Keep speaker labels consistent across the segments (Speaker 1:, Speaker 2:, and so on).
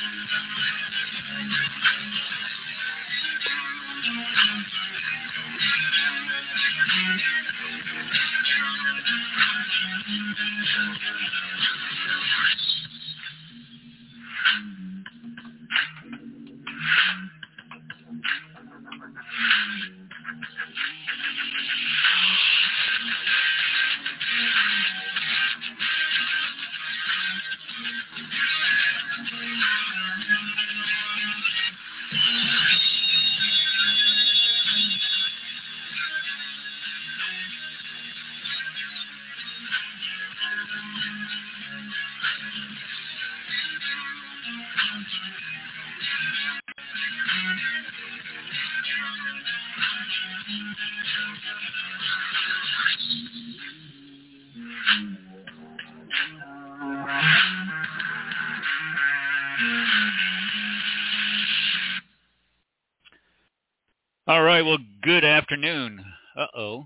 Speaker 1: All right. Well, good afternoon. Uh-oh.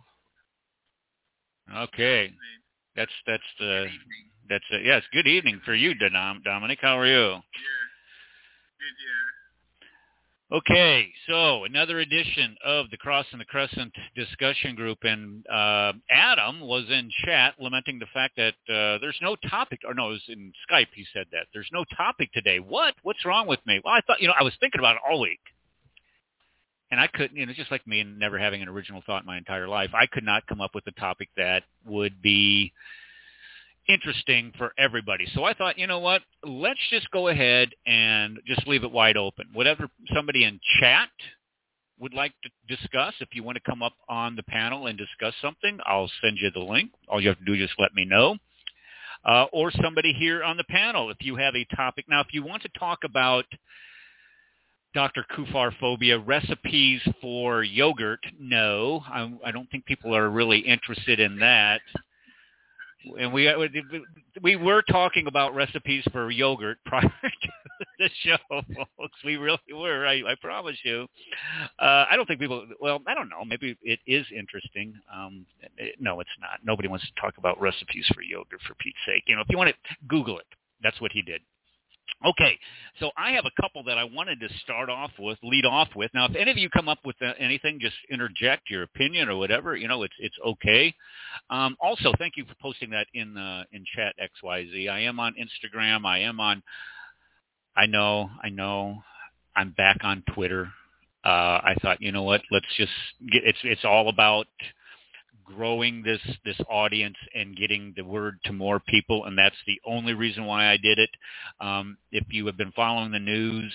Speaker 1: Okay. That's yes. Good evening for you, Dominic. How are you?
Speaker 2: Yeah. Good, yeah.
Speaker 1: Okay. So another edition of the Cross and the Crescent discussion group, and Adam was in chat lamenting the fact that there's no topic. Or no, it was in Skype. He said that there's no topic today. What's wrong with me? Well, I thought I was thinking about it all week. And I couldn't, just like me and never having an original thought my entire life, I could not come up with a topic that would be interesting for everybody. So I thought, you know what, let's just go ahead and just leave it wide open. Whatever somebody in chat would like to discuss, if you want to come up on the panel and discuss something, I'll send you the link. All you have to do is just let me know. Or somebody here on the panel, if you have a topic. Now, if you want to talk about Dr. Kufar phobia, recipes for yogurt, no. I don't think people are really interested in that. And we were talking about recipes for yogurt prior to the show, folks. We really were, I promise you. I don't think people, well, I don't know. Maybe it is interesting. No, it's not. Nobody wants to talk about recipes for yogurt, for Pete's sake. If you want to Google it, that's what he did. Okay, so I have a couple that I wanted to lead off with. Now, if any of you come up with anything, just interject your opinion or whatever. It's okay. Also, thank you for posting that in chat, XYZ. I am on Instagram. I know. I'm back on Twitter. I thought, you know what? Let's just it's all about growing this audience and getting the word to more people, and that's the only reason why I did it. If you have been following the news,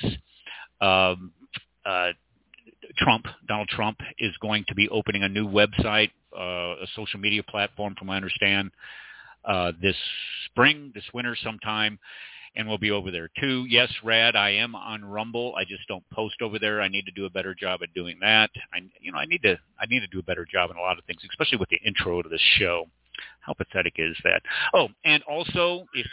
Speaker 1: Donald Trump is going to be opening a new website, a social media platform, from what I understand, this winter sometime. And we'll be over there too. Yes, Rad, I am on Rumble. I just don't post over there. I need to do a better job at doing that. I need to do a better job in a lot of things, especially with the intro to this show. How pathetic is that? Oh, and also if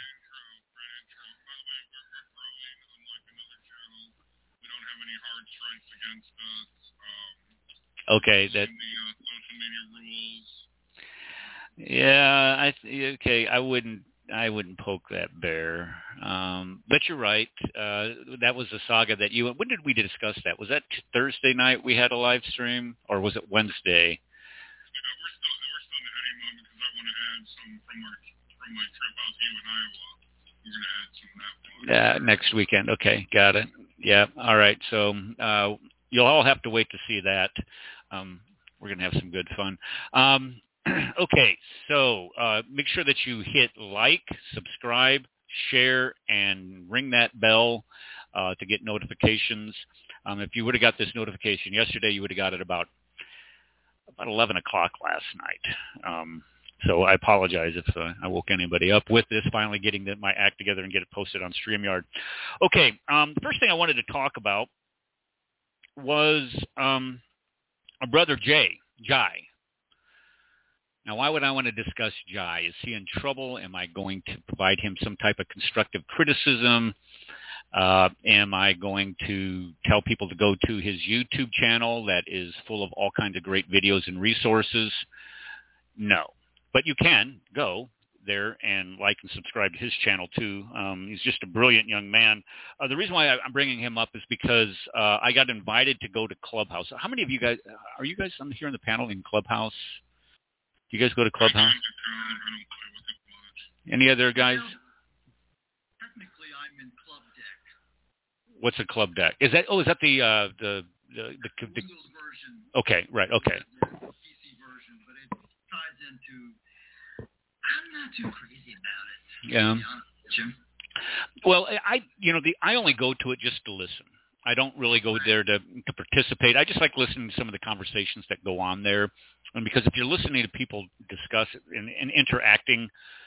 Speaker 1: okay, that
Speaker 2: social media rules.
Speaker 1: Yeah, okay. I wouldn't poke that bear. But you're right. That was a saga that when did we discuss that? Was that Thursday night we had a live stream, or was it Wednesday?
Speaker 2: Yeah, we're still in the editing mode because I want to add some from my trip out to you in Iowa. We're going to add some of that.
Speaker 1: Yeah, next weekend. Okay, got it. Yeah, all right. So you'll all have to wait to see that. We're going to have some good fun. Okay, so make sure that you hit like, subscribe, share, and ring that bell to get notifications. If you would have got this notification yesterday, you would have got it about 11 o'clock last night. So I apologize if I woke anybody up with this, finally getting my act together and get it posted on StreamYard. Okay, the first thing I wanted to talk about was a brother Jai. Now, why would I want to discuss Jai? Is he in trouble? Am I going to provide him some type of constructive criticism? Am I going to tell people to go to his YouTube channel that is full of all kinds of great videos and resources? No. But you can go. there and like and subscribe to his channel too. He's just a brilliant young man. The reason why I'm bringing him up is because I got invited to go to Clubhouse. How many of you guys are you guys here on the panel in Clubhouse? Do you guys go to Clubhouse? Any other guys?
Speaker 3: Technically, I'm in Club Deck.
Speaker 1: What's a Club Deck? Is that the
Speaker 3: Windows version?
Speaker 1: Okay, right. Okay.
Speaker 3: PC version, but it ties into. I'm not too crazy about it.
Speaker 1: Yeah.
Speaker 3: To be honest, Jim.
Speaker 1: Well, I only go to it just to listen. I don't really go there to participate. I just like listening to some of the conversations that go on there, and because if you're listening to people discuss it and interacting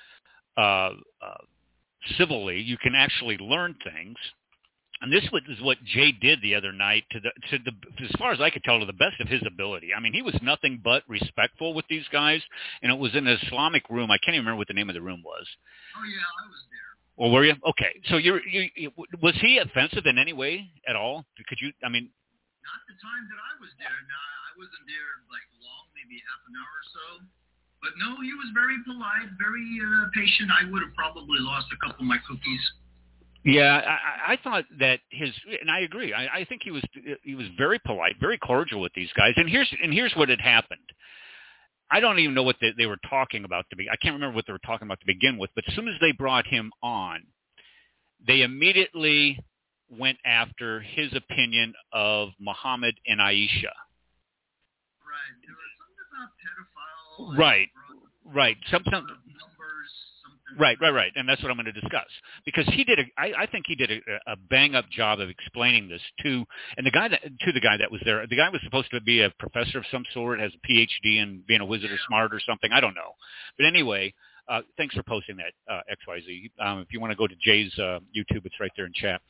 Speaker 1: civilly, you can actually learn things. And this is what Jay did the other night as far as I could tell, to the best of his ability. I mean, he was nothing but respectful with these guys, and it was in an Islamic room. I can't even remember what the name of the room was.
Speaker 3: Oh yeah, I was there.
Speaker 1: Well, were you? Okay. So was he offensive in any way at all? Could you? I mean,
Speaker 3: not the time that I was there. No, I wasn't there like long, maybe half an hour or so. But no, he was very polite, very patient. I would have probably lost a couple of my cookies.
Speaker 1: Yeah, I thought that and I agree. I think he was very polite, very cordial with these guys. And here's what had happened. I don't even know what they were talking about I can't remember what they were talking about to begin with. But as soon as they brought him on, they immediately went after his opinion of Muhammad and Aisha.
Speaker 3: Right. There was something about pedophile.
Speaker 1: Right. Some
Speaker 3: numbers.
Speaker 1: Right, and that's what I'm going to discuss, because I think he did a bang-up job of explaining this to the guy that was there. The guy was supposed to be a professor of some sort, has a PhD in being a wizard or smart or something. I don't know, but anyway, thanks for posting that, XYZ. If you want to go to Jay's YouTube, it's right there in chat.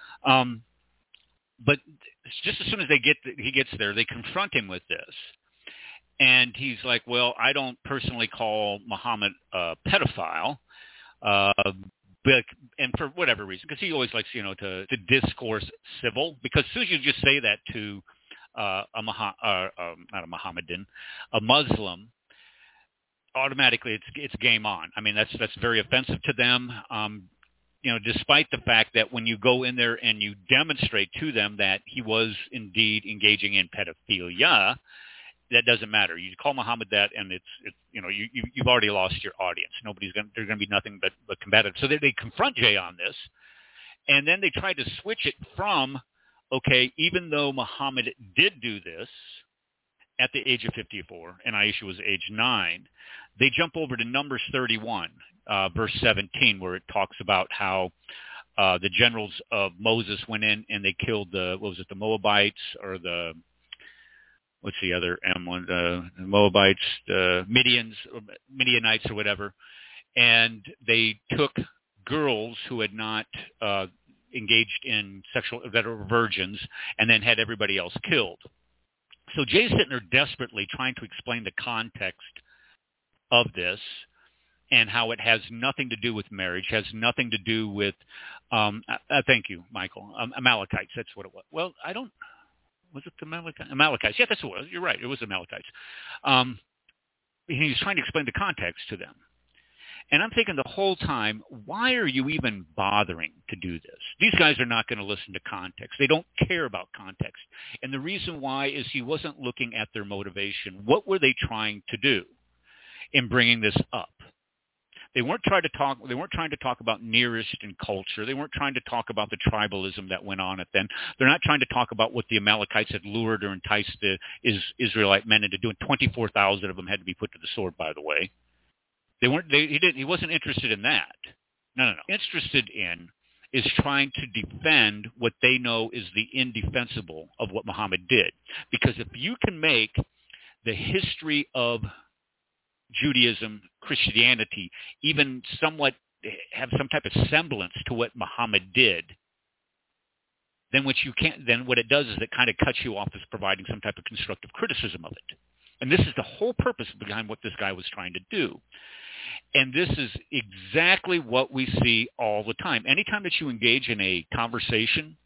Speaker 1: But just as soon as he gets there, they confront him with this. And he's like, well, I don't personally call Muhammad a pedophile, but for whatever reason, because he always likes, to discourse civil. Because as soon as you just say that to not a Mohammedan, a Muslim, automatically it's game on. I mean, that's very offensive to them. Despite the fact that when you go in there and you demonstrate to them that he was indeed engaging in pedophilia, that doesn't matter. You call Muhammad that, and you've already lost your audience. There's going to be nothing but combative. So they confront Jay on this, and then they try to switch it from, okay, even though Muhammad did do this at the age of 54, and Aisha was age 9, they jump over to Numbers 31, verse 17, where it talks about how the generals of Moses went in and they killed the Moabites, or what's the other M1? The Moabites, Midianites or whatever. And they took girls who had not engaged in that were virgins, and then had everybody else killed. So Jay's sitting there desperately trying to explain the context of this and how it has nothing to do with marriage, has nothing to do with, thank you, Michael, Amalekites. That's what it was. Well, was it the Amalekites? Yeah, that's what it was. You're right. It was Amalekites. He's trying to explain the context to them. And I'm thinking the whole time, why are you even bothering to do this? These guys are not going to listen to context. They don't care about context. And the reason why is he wasn't looking at their motivation. What were they trying to do in bringing this up? They weren't trying to talk about Near Eastern culture. They weren't trying to talk about the tribalism that went on at then. They're not trying to talk about what the Amalekites had lured or enticed the Israelite men into doing. 24,000 of them had to be put to the sword, by the way. He wasn't interested in that. No. Interested in is trying to defend what they know is the indefensible of what Muhammad did. Because if you can make the history of Judaism, Christianity, even somewhat have some type of semblance to what Muhammad did, then what it does is it kind of cuts you off as providing some type of constructive criticism of it. And this is the whole purpose behind what this guy was trying to do. And this is exactly what we see all the time. Anytime that you engage in a conversation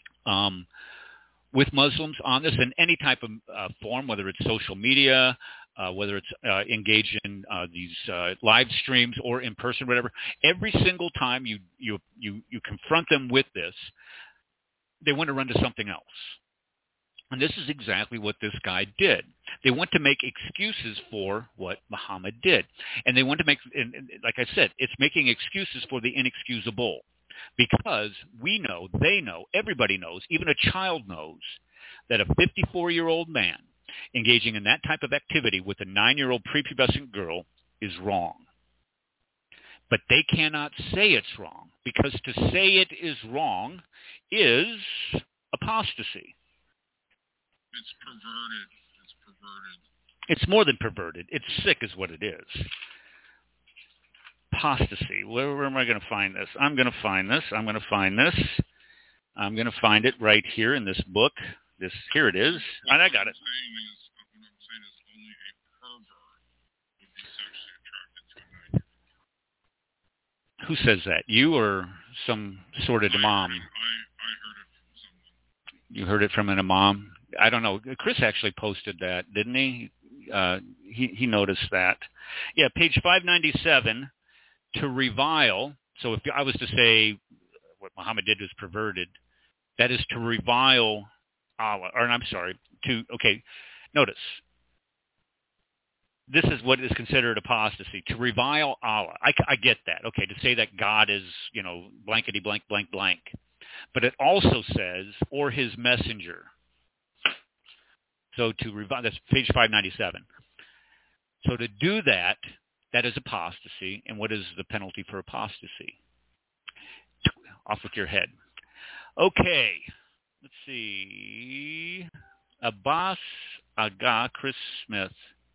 Speaker 1: with Muslims on this in any type of form, whether it's social media, whether it's engaged in these live streams or in person, whatever. Every single time you confront them with this, they want to run to something else. And this is exactly what this guy did. They want to make excuses for what Muhammad did. And they want to make, and like I said, it's making excuses for the inexcusable. Because we know, they know, everybody knows, even a child knows, that a 54-year-old man engaging in that type of activity with a 9-year-old prepubescent girl is wrong. But they cannot say it's wrong, because to say it is wrong is apostasy.
Speaker 2: It's perverted. It's perverted.
Speaker 1: It's more than perverted. It's sick is what it is. Apostasy. Where am I going to find this? I'm going to find this. I'm going to find this. I'm going to find it right here in this book. Here it is. And I got it.
Speaker 2: What I'm saying is only a pervert would be sexually attracted to a 9-year-old.
Speaker 1: Who says that? You or some sort of imam?
Speaker 2: I heard it from someone.
Speaker 1: You heard it from an imam? I don't know. Chris actually posted that, didn't he? He noticed that. Yeah, page 597, to revile. So if I was to say what Muhammad did was perverted, that is to revile Allah. Or I'm sorry, notice. This is what is considered apostasy, to revile Allah. I get that. Okay, to say that God is, blankety blank, blank, blank. But it also says, or his messenger. So to revile, that's page 597. So to do that, that is apostasy. And what is the penalty for apostasy? Off with your head. Okay, let's see. Abbas Aga, Chris Smith.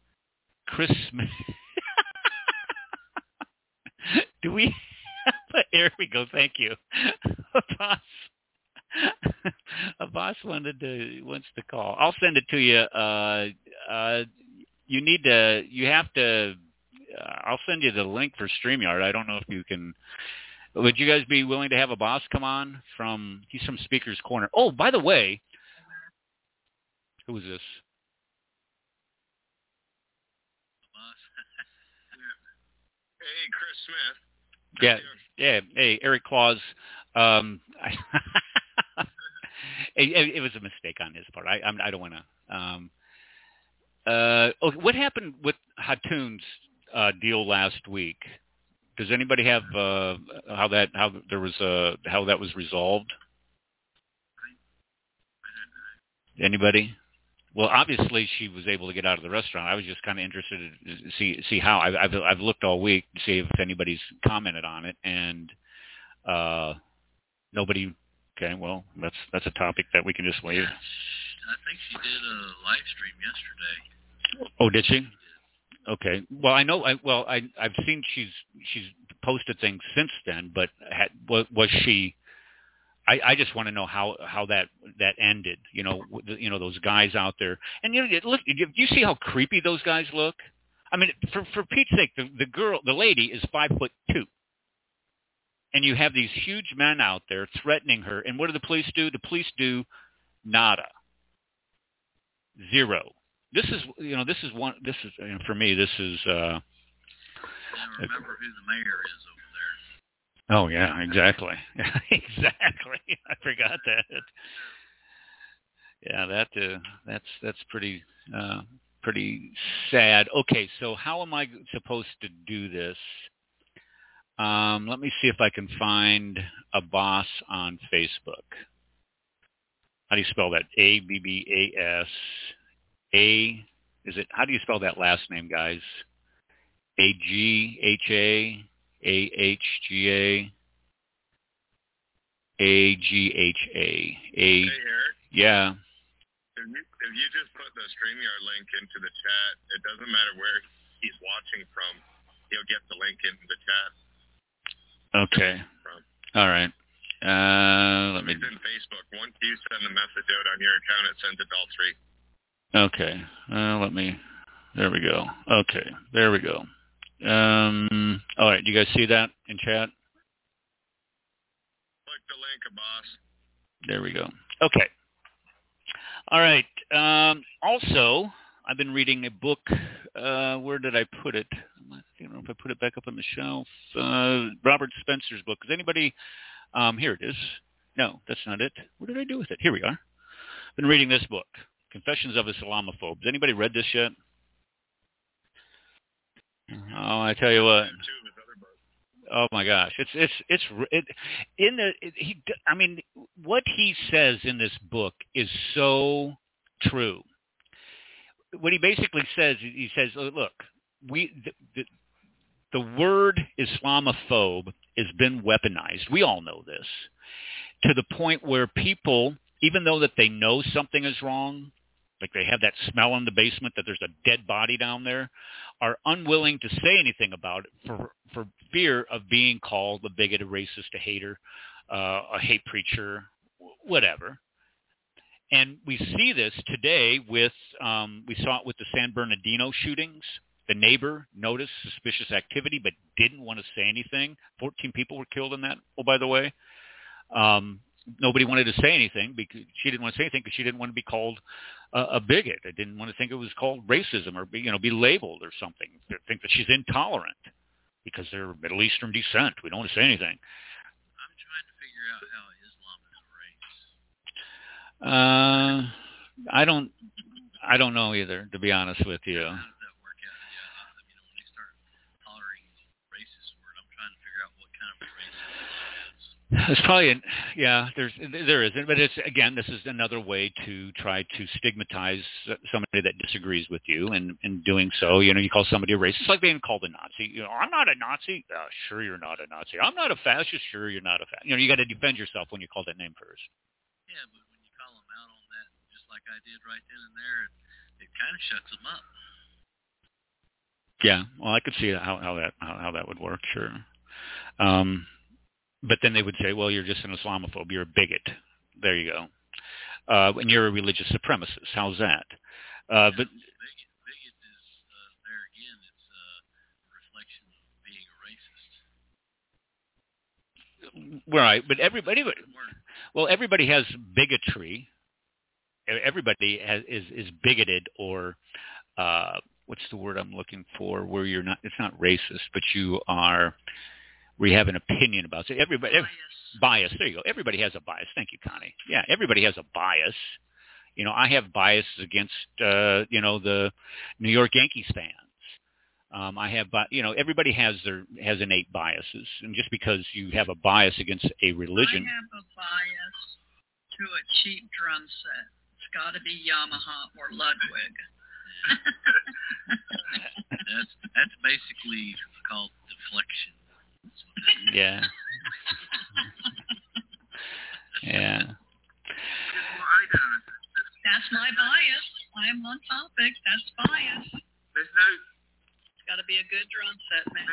Speaker 1: Do we? There we go. Thank you. Abbas wants to call. I'll send it to you. I'll send you the link for StreamYard. I don't know if you can. Would you guys be willing to have Abbas come on he's from Speaker's Corner. Oh, by the way, who is this?
Speaker 2: Hey, Chris Smith.
Speaker 1: Yeah. Hey, Eric Claus. It was a mistake on his part. I don't want to. What happened with Hatun's deal last week? Does anybody have how that was resolved? Anybody? Well, obviously she was able to get out of the restaurant. I was just kind of interested to see how. I've looked all week to see if anybody's commented on it, and nobody. Okay, well, that's a topic that we can just leave.
Speaker 3: I think she did a live stream yesterday.
Speaker 1: Oh, did she? Okay. Well, I know. I've seen she's posted things since then, but was she? I just want to know how that ended. Those guys out there, and look. Do you see how creepy those guys look? I mean, for Pete's sake, the lady is 5'2", and you have these huge men out there threatening her. And what do the police do? The police do nada, zero. This is for me. This is.
Speaker 3: I remember who the mayor is over there.
Speaker 1: Oh yeah, exactly. Exactly. I forgot that. Yeah, that's pretty sad. Okay, so how am I supposed to do this? Let me see if I can find Abbas on Facebook. How do you spell that? Abbas. How do you spell that last name, guys? Agha, Ahga, Agha.
Speaker 2: Hey, Eric?
Speaker 1: Yeah.
Speaker 2: If you just put the StreamYard link into the chat, it doesn't matter where he's watching from. He'll get the link into the chat.
Speaker 1: Okay. All right. Let me.
Speaker 2: It's in Facebook. Once you send the message out on your account, it sends it to all three.
Speaker 1: Okay. Let me. There we go. Okay. There we go. All right. Do you guys see that in chat?
Speaker 2: Click the link, Abbas.
Speaker 1: There we go. Okay. All right. Also, I've been reading a book where did I put it? I don't know if I put it back up on the shelf. Robert Spencer's book. Is anybody? Here it is. No, that's not it. What did I do with it? Here we are. Been reading this book, Confessions of a Islamophobe. Has anybody read this yet? Oh, I tell you what. Oh my gosh, what he says in this book is so true. What he basically says, he says, look, the word Islamophobe has been weaponized. We all know this, to the point where people, even though that they know something is wrong, like they have that smell in the basement that there's a dead body down there, are unwilling to say anything about it for fear of being called a bigot, a racist, a hater, a hate preacher, whatever. And we see this today with, we saw it with the San Bernardino shootings. The neighbor noticed suspicious activity but didn't want to say anything. 14 people were killed in that, oh, by the way. Nobody wanted to say anything because she didn't want to say anything because she didn't want to be called a bigot. I didn't want to think it was called racism or be labeled or something. Think that she's intolerant because they're Middle Eastern descent. We don't want to say anything.
Speaker 4: I'm trying to figure out how Islam is a race.
Speaker 1: I don't know either, to be honest with you.
Speaker 4: How does that work out? Yeah, when they start tolerating racist word, I'm trying to figure out what kind of a race it is.
Speaker 1: It's probably, there isn't, but it's, again, this is another way to try to stigmatize somebody that disagrees with you, and in doing so, you call somebody a racist. It's like being called a Nazi. I'm not a Nazi. Sure, you're not a Nazi. I'm not a fascist. Sure, you're not a fascist. You got to defend yourself when you call that name first.
Speaker 4: Yeah, but when you call them out on that, just like I did right then and there, it kind of shuts them up.
Speaker 1: Yeah, well, I could see how that would work. Sure. But then they would say, well, you're just an Islamophobe. You're a bigot. There you go. And you're a religious supremacist. How's that? But
Speaker 4: bigot is, there again, it's a reflection of being a racist.
Speaker 1: Right, but everybody has bigotry. Everybody is bigoted, or what's the word I'm looking for? Where you're not, it's not racist, but you are, where you have an opinion about it. Bias. There you go. Everybody has a bias. Thank you, Connie. Yeah, everybody has a bias. I have biases against the New York Yankees fans. I have, everybody has innate biases, and just because you have a bias against a religion,
Speaker 5: I have a bias to a cheap drum set. It's got to be Yamaha or Ludwig.
Speaker 4: That's basically called deflection.
Speaker 1: Yeah. Yeah.
Speaker 5: That's my bias. I'm on topic. That's bias. It's got to be a good drum set, man.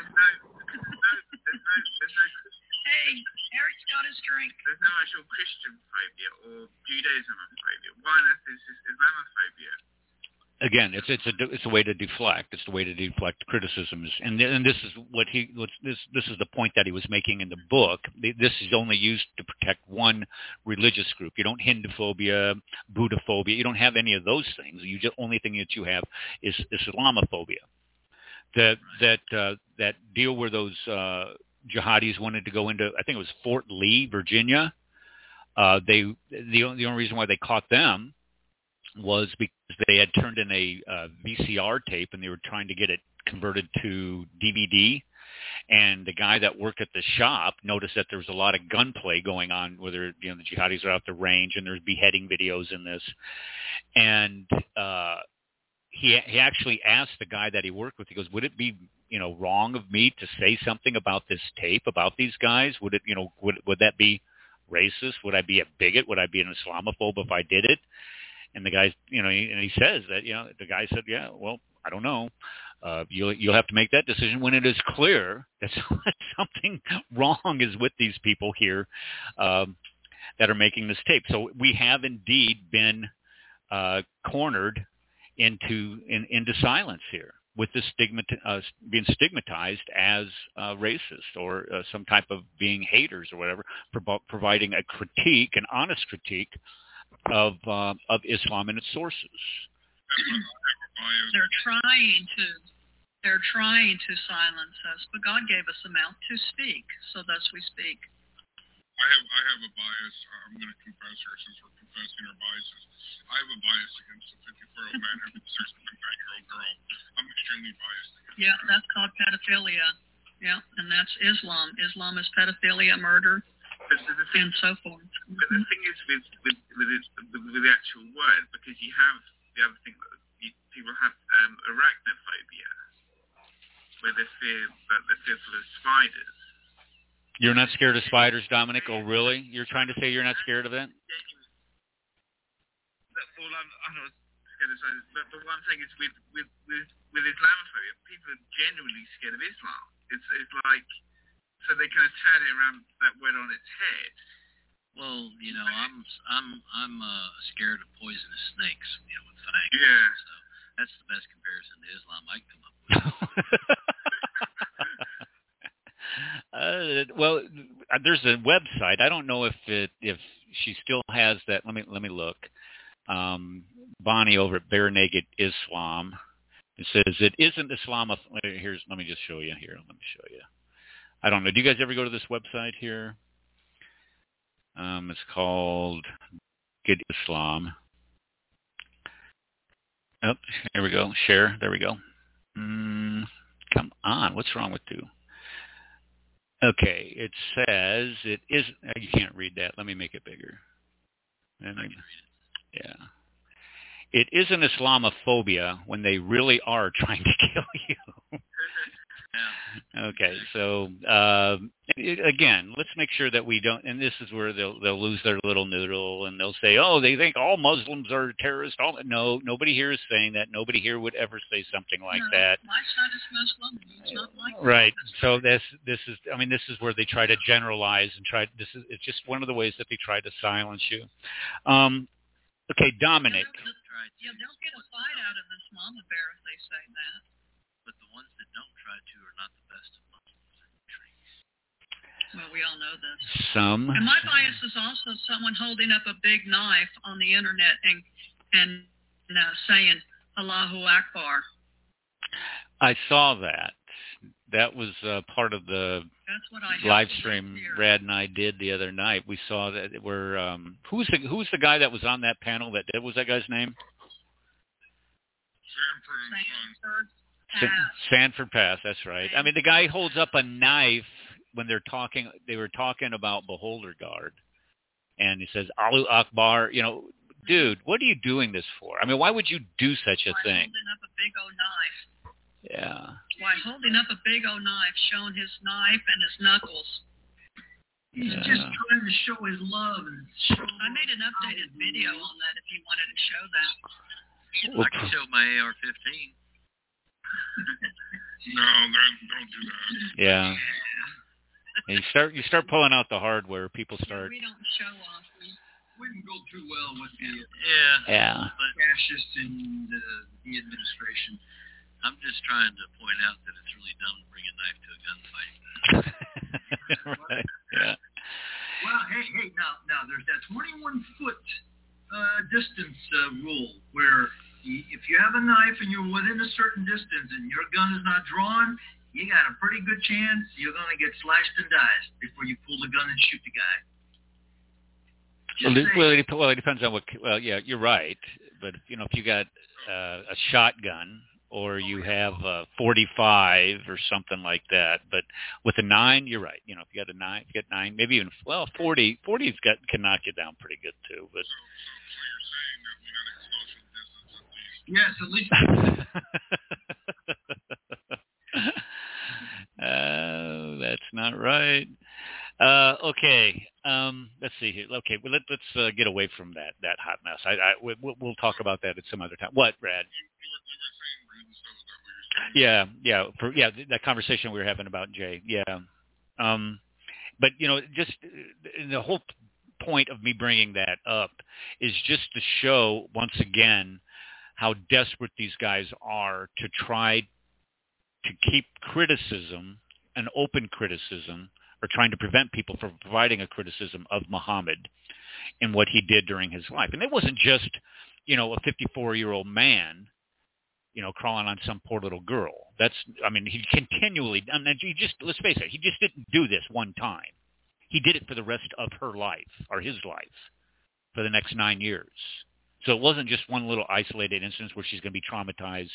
Speaker 5: Hey, Eric's got his drink.
Speaker 2: There's no actual Christian phobia or Judaism phobia. One is Islamophobia.
Speaker 1: Again, it's a way to deflect. It's the way to deflect criticisms, and this is this is the point that he was making in the book. This is only used to protect one religious group. You don't Hinduphobia, Buddhaphobia. You don't have any of those things. The only thing that you have is Islamophobia. That deal where those jihadis wanted to go into, I think it was Fort Lee, Virginia. The only reason why they caught them was because they had turned in a VCR tape and they were trying to get it converted to DVD. And the guy that worked at the shop noticed that there was a lot of gunplay going on, whether the jihadis are out the range, and there's beheading videos in this. And he actually asked the guy that he worked with. He goes, "Would it be wrong of me to say something about this tape about these guys? Would it would that be racist? Would I be a bigot? Would I be an Islamophobe if I did it?" And the guy, and he says that, the guy said, "Yeah, well, I don't know. You'll have to make that decision when it is clear that something wrong is with these people here that are making this tape." So we have indeed been cornered into silence here, with this being stigmatized as racist or some type of being haters or whatever, for providing a critique, an honest critique of Islam and its sources.
Speaker 2: biased.
Speaker 5: They're trying to silence us, but God gave us a mouth to speak, so thus we speak.
Speaker 2: I have a bias. I'm going to confess here since we're confessing our biases. I have a bias against the 54-year-old man having sex with a 9-year-old girl. I'm extremely biased against
Speaker 5: Yeah, that's called pedophilia. Yeah, and that's Islam. Islam is pedophilia, murder, and so forth.
Speaker 6: But the thing is with the actual word, because you have the other thing that people have arachnophobia, where they're fearful of spiders.
Speaker 1: You're not scared of spiders, Dominic? Oh, really? You're trying to say you're not scared of that?
Speaker 6: Well, I'm not scared of spiders. But one thing is with Islamophobia, people are genuinely scared of Islam. It's like, so they kind of turn it around that word on its head.
Speaker 4: Well, I'm scared of poisonous snakes, with fangs.
Speaker 6: Yeah.
Speaker 4: So that's the best comparison to Islam I can come up with.
Speaker 1: Well, there's a website. I don't know if she still has that. Let me look. Bonnie over at Bare Naked Islam. It says it isn't Islam. Let me just show you here. Let me show you. I don't know. Do you guys ever go to this website here? It's called Good Islam. Oh, here we go. Share. There we go. Come on. What's wrong with you? Okay, it says it is. You can't read that. Let me make it bigger.
Speaker 4: I can read it.
Speaker 1: Yeah. It isn't Islamophobia when they really are trying to kill you.
Speaker 4: Yeah.
Speaker 1: Okay, so again, let's make sure that we don't. And this is where they'll lose their little noodle, and they'll say, "Oh, they think all Muslims are terrorists." No, nobody here is saying that. Nobody here would ever say something like that.
Speaker 5: My son is Muslim. It's not like
Speaker 1: Right. So this is where they try to generalize and it's just one of the ways that they try to silence you. Okay, Dominic.
Speaker 5: Yeah, they'll get a fight out of this mama bear if they say that.
Speaker 4: But the ones that don't try to are not the best of Muslims and trees.
Speaker 5: Well, we all know this.
Speaker 1: Some.
Speaker 5: And my bias is also someone holding up a big knife on the internet and saying Allahu Akbar.
Speaker 1: I saw that. That was part of the live stream Brad and I did the other night. We saw that where who's the guy that was on that panel that did? What was that guy's name? Sanford Pass. That's right. I mean, the guy holds up a knife when they're talking. They were talking about Beholder Guard, and he says Allahu Akbar. Dude, what are you doing this for? I mean, why would you do such a thing?
Speaker 5: Holding up a big old knife.
Speaker 1: Yeah.
Speaker 5: Why holding up a big old knife, showing his knife and his knuckles.
Speaker 3: He's just trying to show his love.
Speaker 5: I made an updated video on that if you wanted to show that.
Speaker 4: I can show my AR-15.
Speaker 2: No, don't do that.
Speaker 1: Yeah. And you start pulling out the hardware. People start.
Speaker 5: We don't show off.
Speaker 3: Wouldn't go too well with the
Speaker 5: fascists
Speaker 3: in the administration.
Speaker 4: I'm just trying to point out that it's really dumb to bring a knife to a gunfight.
Speaker 1: Right. Yeah.
Speaker 3: Well, hey, now there's that 21-foot distance rule where if you have a knife and you're within a certain distance and your gun is not drawn, you got a pretty good chance you're going to get slashed and died before you pull the gun and shoot the guy.
Speaker 1: Well, it depends on what. Well, yeah, you're right. But if you got a shotgun or you have a 45 or something like that, but with a 9, you're right. If you got a 9, you get 9, maybe even 40. 40's can knock you down pretty good too. But
Speaker 3: so you're saying that we got a social distance at least.
Speaker 1: Yes, at least. That's not right. Okay. Let's see here. Okay, well, let's get away from that hot mess. We'll talk about that at some other time. What, Brad? Yeah. That conversation we were having about Jay. Yeah. But just the whole point of me bringing that up is just to show once again how desperate these guys are to try to keep criticism, an open criticism, or trying to prevent people from providing a criticism of Muhammad and what he did during his life. And it wasn't just, a 54-year-old man. crawling on some poor little girl. He continually, let's face it, he just didn't do this one time. He did it for the rest of her life, or his life, for the next 9 years. So it wasn't just one little isolated instance where she's going to be traumatized,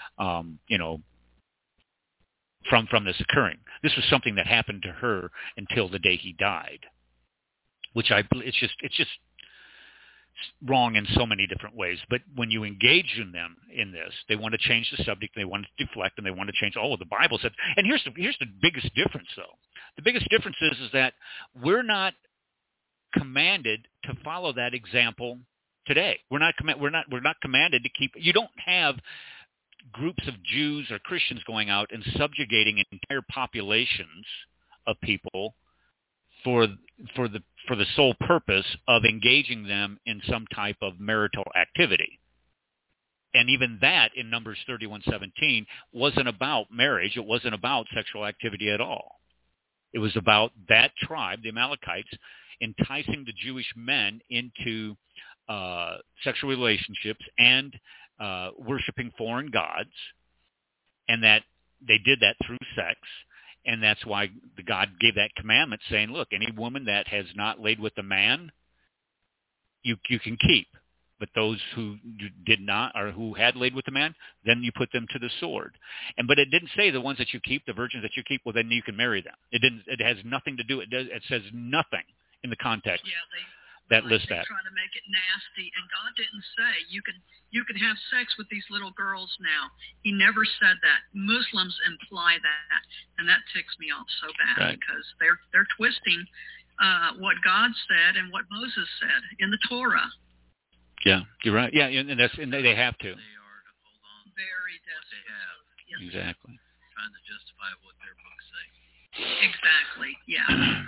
Speaker 1: from this occurring. This was something that happened to her until the day he died, which it's just wrong in so many different ways. But when you engage in them in this, they want to change the subject, they want to deflect, and they want to change all of the Bible said. And here's the biggest difference, though. The biggest difference is that we're not commanded to follow that example today. We're not commanded to keep. You don't have groups of Jews or Christians going out and subjugating entire populations of people for the sole purpose of engaging them in some type of marital activity. And even that in Numbers 31:17 wasn't about marriage. It wasn't about sexual activity at all. It was about that tribe, the Amalekites, enticing the Jewish men into sexual relationships and worshiping foreign gods, and that they did that through sex. And that's why the God gave that commandment saying, look, any woman that has not laid with a man, you can keep. But those who did not, or who had laid with a man, then you put them to the sword. But it didn't say the ones that you keep, the virgins that you keep, well, then you can marry them. It didn't. It has nothing to do. It says nothing in the context that lists that.
Speaker 5: They try to make it nasty, and God didn't say you can have sex with these little girls now. He never said that. Muslims imply that, and that ticks me off so bad because they're twisting what God said and what Moses said in the Torah.
Speaker 1: Yeah, you're right. Yeah, and they have to.
Speaker 4: They are to hold on.
Speaker 5: Very desperate.
Speaker 4: They have.
Speaker 5: Yes.
Speaker 1: Exactly.
Speaker 4: Trying to justify what their books say.
Speaker 5: Exactly. Yeah.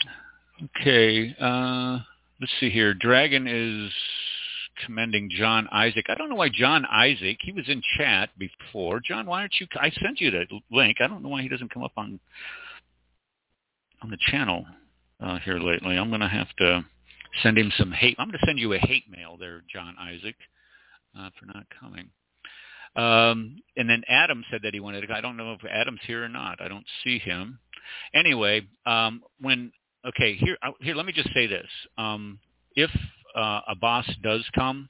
Speaker 1: Okay. Let's see here. Dragon is commending John Isaac. I don't know why John Isaac. He was in chat before. John, why aren't you? I sent you the link. I don't know why he doesn't come up on the channel here lately. I'm going to have to send him some hate. I'm going to send you a hate mail there, John Isaac, for not coming. And then Adam said that he wanted to go. I don't know if Adam's here or not. I don't see him. Anyway, here, let me just say this. If Abbas does come,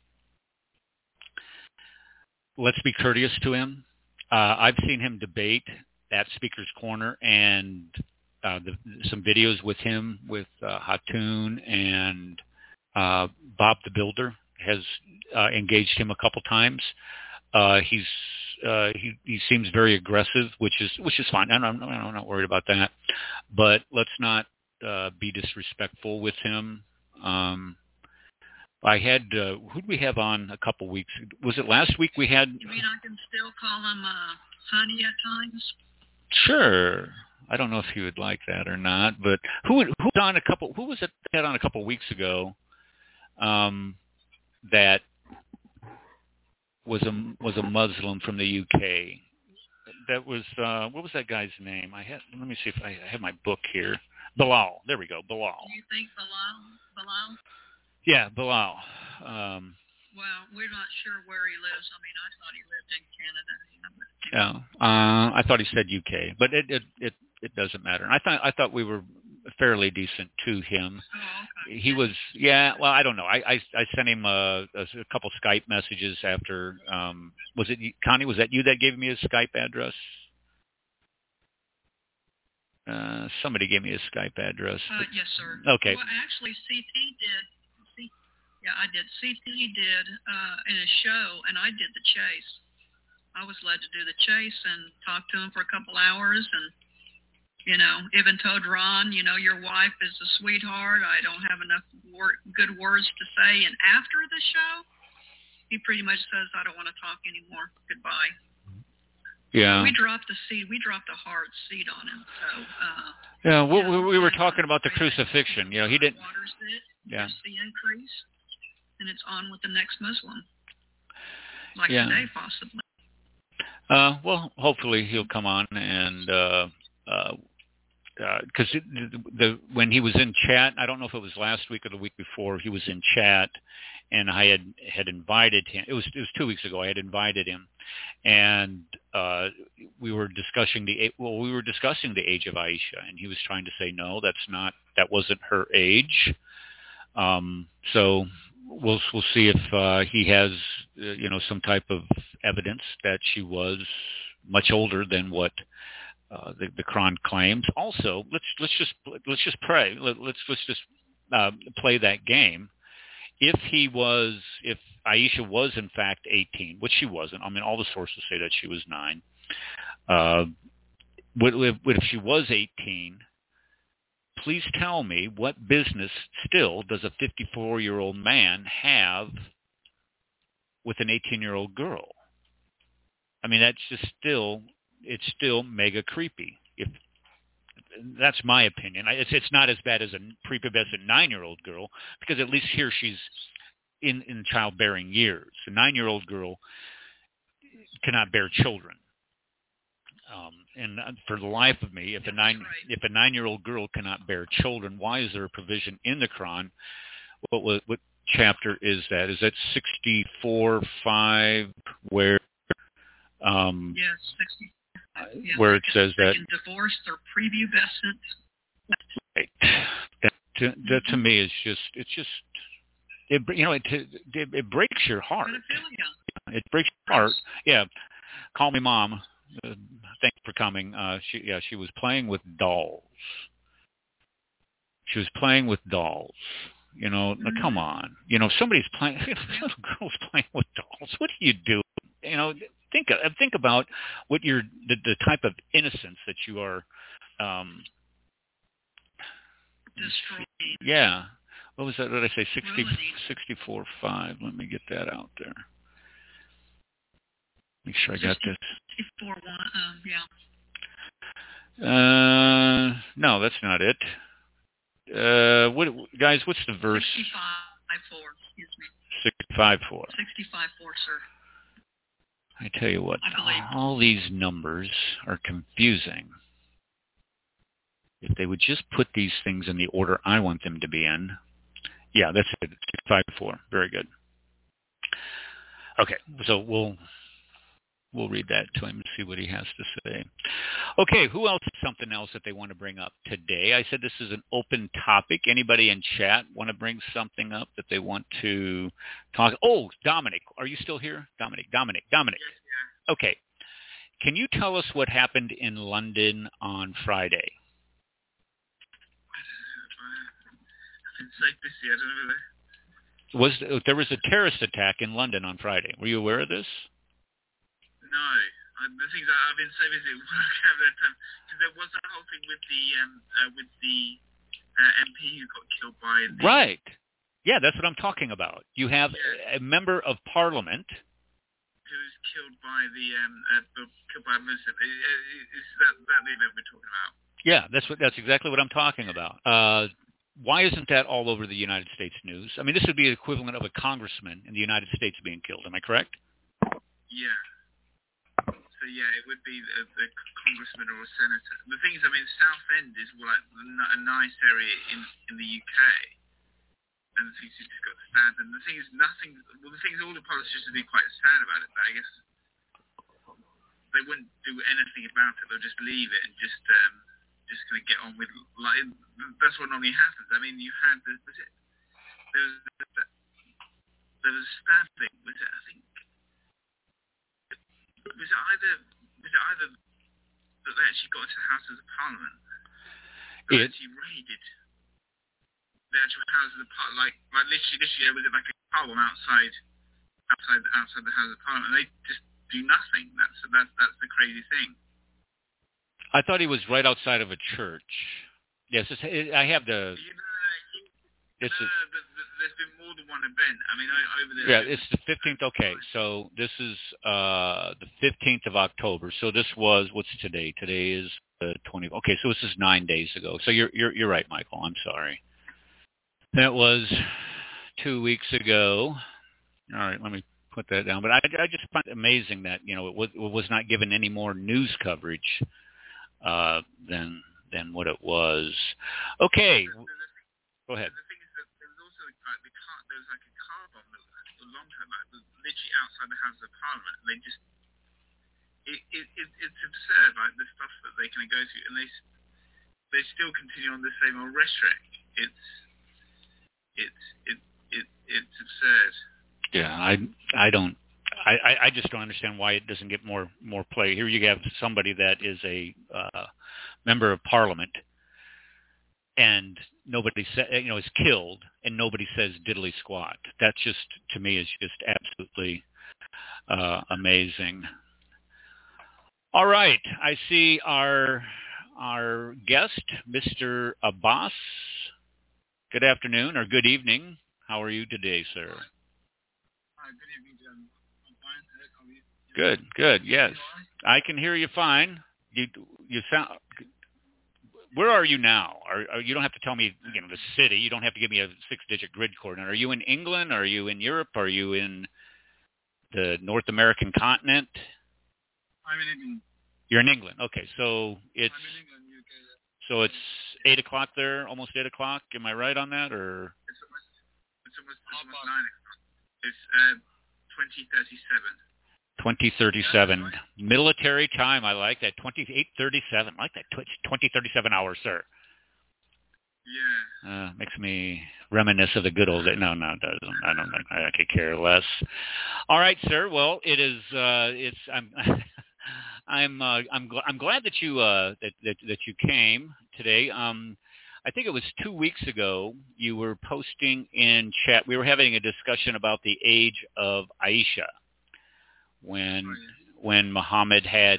Speaker 1: let's be courteous to him. I've seen him debate at Speaker's Corner, and some videos with him, with Hatun, and Bob the Builder has engaged him a couple times. He seems very aggressive, which is fine. I'm not worried about that. But let's not be disrespectful with him. I had who'd we have on a couple weeks? Was it last week we had?
Speaker 5: You mean I can still call him honey at times?
Speaker 1: Sure. I don't know if he would like that or not, but who was on a couple weeks ago that was a Muslim from the UK. That was what was that guy's name? Let me see if I have my book here. Bilal. There we go. Bilal.
Speaker 5: Do you think Bilal?
Speaker 1: Yeah, Bilal.
Speaker 5: Well, we're not sure where he lives. I mean, I thought he lived in Canada.
Speaker 1: Yeah, I thought he said UK, but it doesn't matter. I thought we were fairly decent to him.
Speaker 5: Oh, okay.
Speaker 1: He was, well, I don't know. I sent him a couple Skype messages after. Was it Connie? Was that you that gave me his Skype address? Somebody gave me his Skype address.
Speaker 5: Yes, sir.
Speaker 1: Okay.
Speaker 5: Well, actually, CT did. Yeah, I did. CT did in a show, and I did the chase. I was led to do the chase and talk to him for a couple hours, and even told Ron, your wife is a sweetheart. I don't have enough good words to say. And after the show, he pretty much says, I don't want to talk anymore. Goodbye.
Speaker 1: Yeah.
Speaker 5: We dropped the seed. We dropped a hard seed on him. So.
Speaker 1: We were talking about the crucifixion. He didn't.
Speaker 5: Waters did.
Speaker 1: Yeah.
Speaker 5: Just the increase, and it's on with the next Muslim. Like today, possibly.
Speaker 1: Well, hopefully he'll come on and. Because when he was in chat, I don't know if it was last week or the week before, he was in chat, and I had invited him. It was 2 weeks ago. I had invited him, and we were discussing the age of Aisha, and he was trying to say no, that wasn't her age. So we'll see if he has some type of evidence that she was much older than what the Quran claims. Also, let's just pray. Let's just play that game. If Aisha was in fact 18, which she wasn't. I mean, all the sources say that she was 9. What if she was 18? Please tell me, what business still does a 54-year-old man have with an 18-year-old girl? I mean, it's still mega creepy. That's my opinion. It's not as bad as a prepubescent 9-year-old girl, because at least here she's in childbearing years. A 9-year-old girl cannot bear children. And for the life of me, if a 9-year-old girl cannot bear children, why is there a provision in the Quran? What chapter is that? Is that 64:5 where?
Speaker 5: Yes, 65.
Speaker 1: Where it says that
Speaker 5: divorce their prepubescent.
Speaker 1: Right. That to me is it breaks your heart. It breaks your heart. Yeah. Call me mom. Thanks for coming. She was playing with dolls. She was playing with dolls. Come on. Somebody's playing. Little girl's playing with dolls. What do you do? Think about what the type of innocence that you are.
Speaker 5: Destroying.
Speaker 1: Yeah. What was that? What did I say? 64:5. Let me get that out there. Make sure I got this.
Speaker 5: 64:1. Yeah.
Speaker 1: No, that's not it. Guys? What's the verse?
Speaker 5: 65:4. Excuse me.
Speaker 1: 65:4.
Speaker 5: 65:4, sir.
Speaker 1: I tell you what, all these numbers are confusing. If they would just put these things in the order I want them to be in. Yeah, that's it. 65:4. Very good. Okay, so we'll read that to him and see what he has to say. Okay, who else has something else that they want to bring up today? I said this is an open topic. Anybody in chat want to bring something up that they want to talk? Oh, Dominic, are you still here? Dominic. Okay. Can you tell us what happened in London on Friday? There was a terrorist attack in London on Friday. Were you aware of this?
Speaker 6: No, the things that I've been so busy at work at that time, because there was that whole thing with the MP who got killed by the...
Speaker 1: Right. Yeah, that's what I'm talking about. You have a member of Parliament
Speaker 6: who was killed by a Muslim. Is that the event we're talking about?
Speaker 1: Yeah, that's exactly what I'm talking about. Why isn't that all over the United States news? I mean, this would be the equivalent of a congressman in the United States being killed. Am I correct?
Speaker 6: Yeah. So it would be the congressman or a senator. The thing is, I mean, Southend is like a nice area in the UK, and the things you just got to stand. And the thing is, all the politicians would be quite sad about it, but I guess they wouldn't do anything about it. They'll just leave it and just kind of get on with like that's what normally happens. I mean, you had there was a stabbing. Was it? I think. Was it either that they actually got into the Houses of Parliament? They actually raided the actual Houses of Parliament, like literally, was it like a column outside the House of Parliament? And they just do nothing. That's the crazy thing.
Speaker 1: I thought he was right outside of a church. Yes, I have the.
Speaker 6: There's been more than one event. I mean, over there.
Speaker 1: Yeah, it's the 15th. Okay, so this is the 15th of October. So this was, what's today? Today is the 20th. Okay, so this is 9 days ago. So you're right, Michael. I'm sorry. That was 2 weeks ago. All right, let me put that down. But I just find it amazing that it was not given any more news coverage than what it was. Okay, go ahead.
Speaker 6: The thing is that there was also there was like a car bomb that long time, like literally outside the House of Parliament, and they just it's absurd, like the stuff that they can go through, and they still continue on the same old rhetoric. It's absurd.
Speaker 1: Yeah, I just don't understand why it doesn't get more play. Here you have somebody that is a member of Parliament, and nobody is killed, and nobody says diddly squat. That just, to me, is just absolutely amazing. All right, I see our guest, Mr. Abbas. Good afternoon or good evening. How are you today, sir?
Speaker 7: Good evening, Jim. I'm fine. How are you?
Speaker 1: Good. Yes, I can hear you fine. You sound. Where are you now? You don't have to tell me, the city. You don't have to give me a 6-digit grid coordinate. Are you in England? Are you in Europe? Are you in the North American continent?
Speaker 7: I'm in England.
Speaker 1: You're in England. Okay, so it's.
Speaker 7: I'm in England, UK.
Speaker 1: So it's 8 o'clock there, almost 8 o'clock. Am I right on that, or?
Speaker 6: It's almost 9 o'clock. It's 20:37.
Speaker 1: 20:37. Military time. I like that. 28:37. I like that. 20:37 hours, sir.
Speaker 6: Yeah.
Speaker 1: Makes me reminisce of the good old days. No, it doesn't. I don't. I could care less. All right, sir. Well, it is. I'm glad that you that you came today. I think it was 2 weeks ago you were posting in chat. We were having a discussion about the age of Aisha when Muhammad had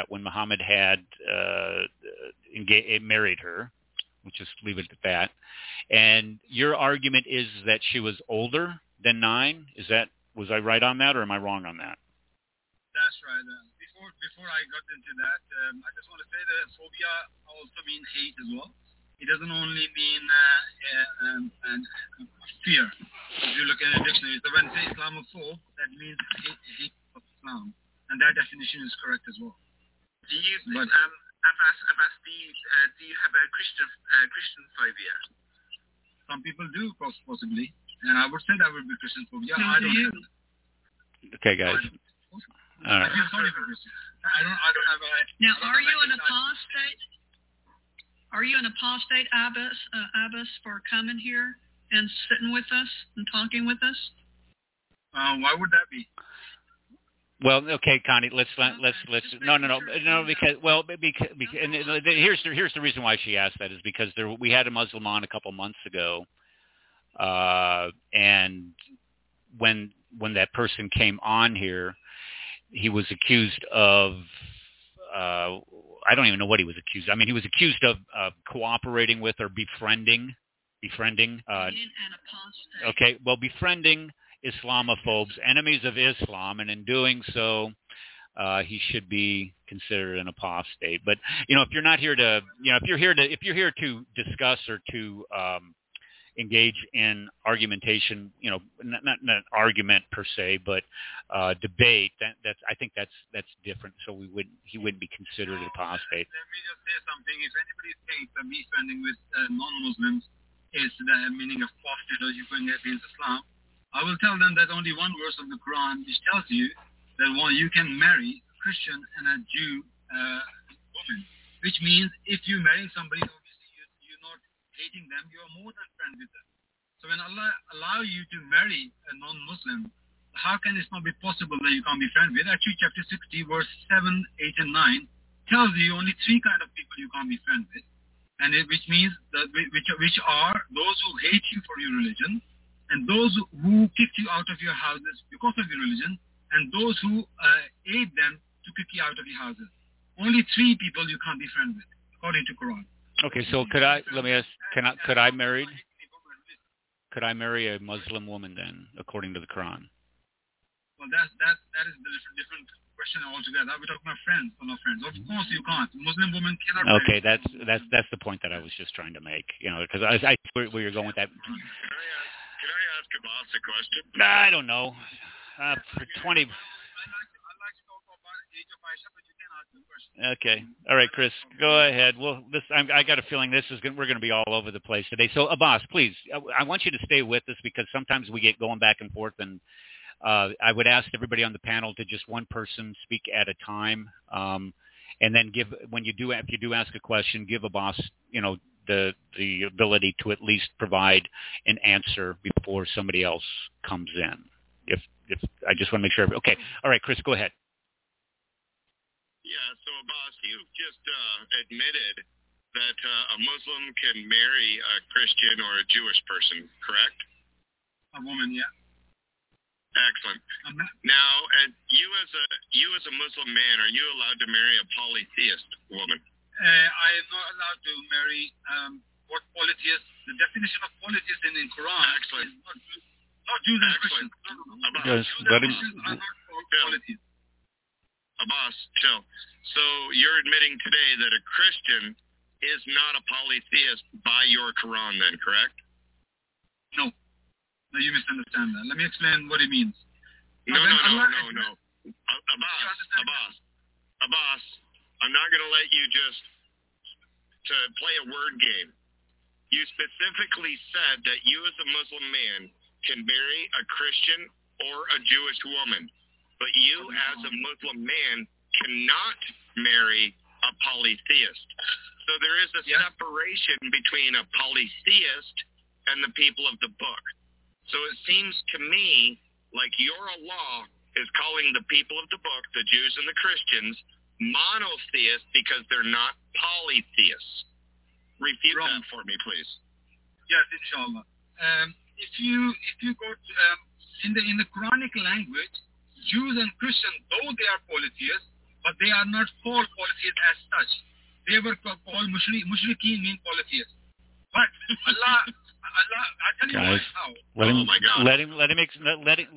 Speaker 1: married her. We'll just leave it at that. And your argument is that she was older than 9. Was I right on that, or am I wrong on that?
Speaker 7: That's right. Before I got into that, I just want to say that phobia also means hate as well. It doesn't only mean fear. If you look at a dictionary, so when you say Islamophobe, that means hate of Islam, and that definition is correct as well.
Speaker 6: Do you, Abbas, do you have a Christian phobia?
Speaker 7: Some people do, possibly, and I would say that would be Christian phobia.
Speaker 5: No,
Speaker 7: I don't have it.
Speaker 1: Okay, guys. All right.
Speaker 7: I feel sorry for Christians. I don't have a.
Speaker 5: Now, are you an apostate? Are you an apostate, Abbas, for coming here and sitting with us and talking with us?
Speaker 7: Why would that be?
Speaker 1: Well, okay, Connie, let's no, because and here's the reason why she asked that is because we had a Muslim on a couple months ago, and when that person came on here, he was accused of I don't even know what he was accused. I mean, he was accused of cooperating with or befriending.
Speaker 5: Being an apostate.
Speaker 1: Okay, well, befriending Islamophobes, enemies of Islam, and in doing so, he should be considered an apostate. But if you're not here to, if you're here to discuss or to engage in argumentation, not an argument per se, but debate. I think that's different. So he wouldn't be considered an apostate.
Speaker 7: Let me just say something. If anybody thinks that me spending with non-Muslims is the meaning of apostate or you're going against Islam, I will tell them that only one verse of the Quran which tells you that you can marry a Christian and a Jew woman, which means if you marry somebody, obviously you're not hating them, you're more than friends with them. So when Allah allow you to marry a non-Muslim, how can it not be possible that you can't be friends with? Actually, chapter 60, verse 7, 8, and 9 tells you only 3 kind of people you can't be friends with, and which means that which are those who hate you for your religion, and those who kicked you out of your houses because of your religion, and those who aid them to kick you out of your houses. Only 3 people you can't be friends with, according to Quran.
Speaker 1: Okay, so could I marry a Muslim woman then, according to the Quran?
Speaker 7: Well, that is the different question altogether. We're talking about friends or not friends. Of course you can't. Muslim women cannot.
Speaker 1: Okay, that's the point that I was just trying to make. Because I where you're going with that.
Speaker 2: Can I ask Abbas a question?
Speaker 1: I don't know. For 20.
Speaker 7: I'd like to talk about the age of Aisha, but you can
Speaker 1: Okay. All right, Chris, go ahead. Well, I got a feeling we're going to be all over the place today. So, Abbas, please, I want you to stay with us because sometimes we get going back and forth, and I would ask everybody on the panel to just one person speak at a time, and then if you do ask a question, give Abbas, the ability to at least provide an answer before somebody else comes in. If I just want to make sure. Okay. All right, Chris, go ahead.
Speaker 2: Yeah, so Abbas, you've just admitted that a Muslim can marry a Christian or a Jewish person, correct?
Speaker 7: A woman, yeah.
Speaker 2: Excellent. Now, you as a Muslim man, are you allowed to marry a polytheist woman?
Speaker 7: I am not allowed to marry what polytheist. The definition of polytheist in Quran
Speaker 2: Excellent.
Speaker 7: is not Jews and Christians.
Speaker 1: Yes, let him.
Speaker 7: Christians are not called polytheists.
Speaker 2: Abbas, chill. So you're admitting today that a Christian is not a polytheist by your Quran then, correct?
Speaker 7: No. No, you misunderstand that. Let me explain what it means.
Speaker 2: No. Abbas, I'm not going to let you just to play a word game. You specifically said that you as a Muslim man can marry a Christian or a Jewish woman. But you, as a Muslim man, cannot marry a polytheist. So there is a separation between a polytheist and the people of the book. So it seems to me like your Allah is calling the people of the book, the Jews and the Christians, monotheists because they're not polytheists. Refute that for me, please.
Speaker 7: Yes, inshallah. If you go to, in the Quranic language, Jews and Christians, though they are polytheists, but they are not called polytheists as such. They were called mushrikeen, mean polytheists. But Allah, I tell you how.
Speaker 1: Let him explain it.
Speaker 7: Let me explain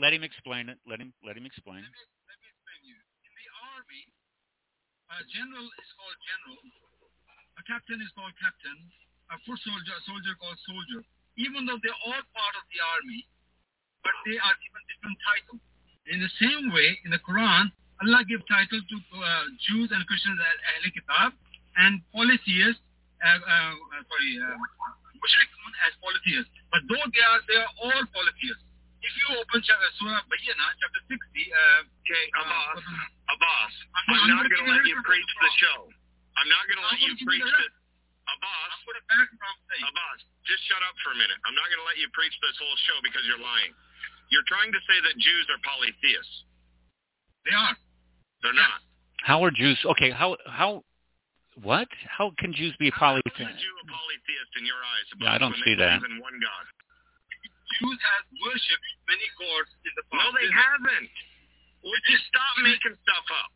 Speaker 7: you. In the army, a general is called general, a captain is called captain, a foot soldier, a soldier called soldier. Even though they're all part of the army, but they are given different titles. In the same way, in the Quran, Allah gives title to Jews and Christians as Ahl Kitab and polytheists, mushrikun as polytheists. But though they are all polytheists. If you open Surah Bayyinah, chapter 60,
Speaker 2: Abbas, I'm not going to let you preach the show. I'm not going to let you preach this. Abbas, just shut up for a minute. I'm not going to let you preach this whole show because you're lying. You're trying to say that Jews are polytheists.
Speaker 7: They are.
Speaker 2: They're not.
Speaker 1: How are Jews? Okay, what? How can Jews be a polytheist?
Speaker 2: How is a Jew a polytheist in your eyes?
Speaker 1: Yeah, I don't see that.
Speaker 2: In one God.
Speaker 7: Jews have worshipped many gods in the past.
Speaker 2: No, they haven't. Would you stop making stuff up?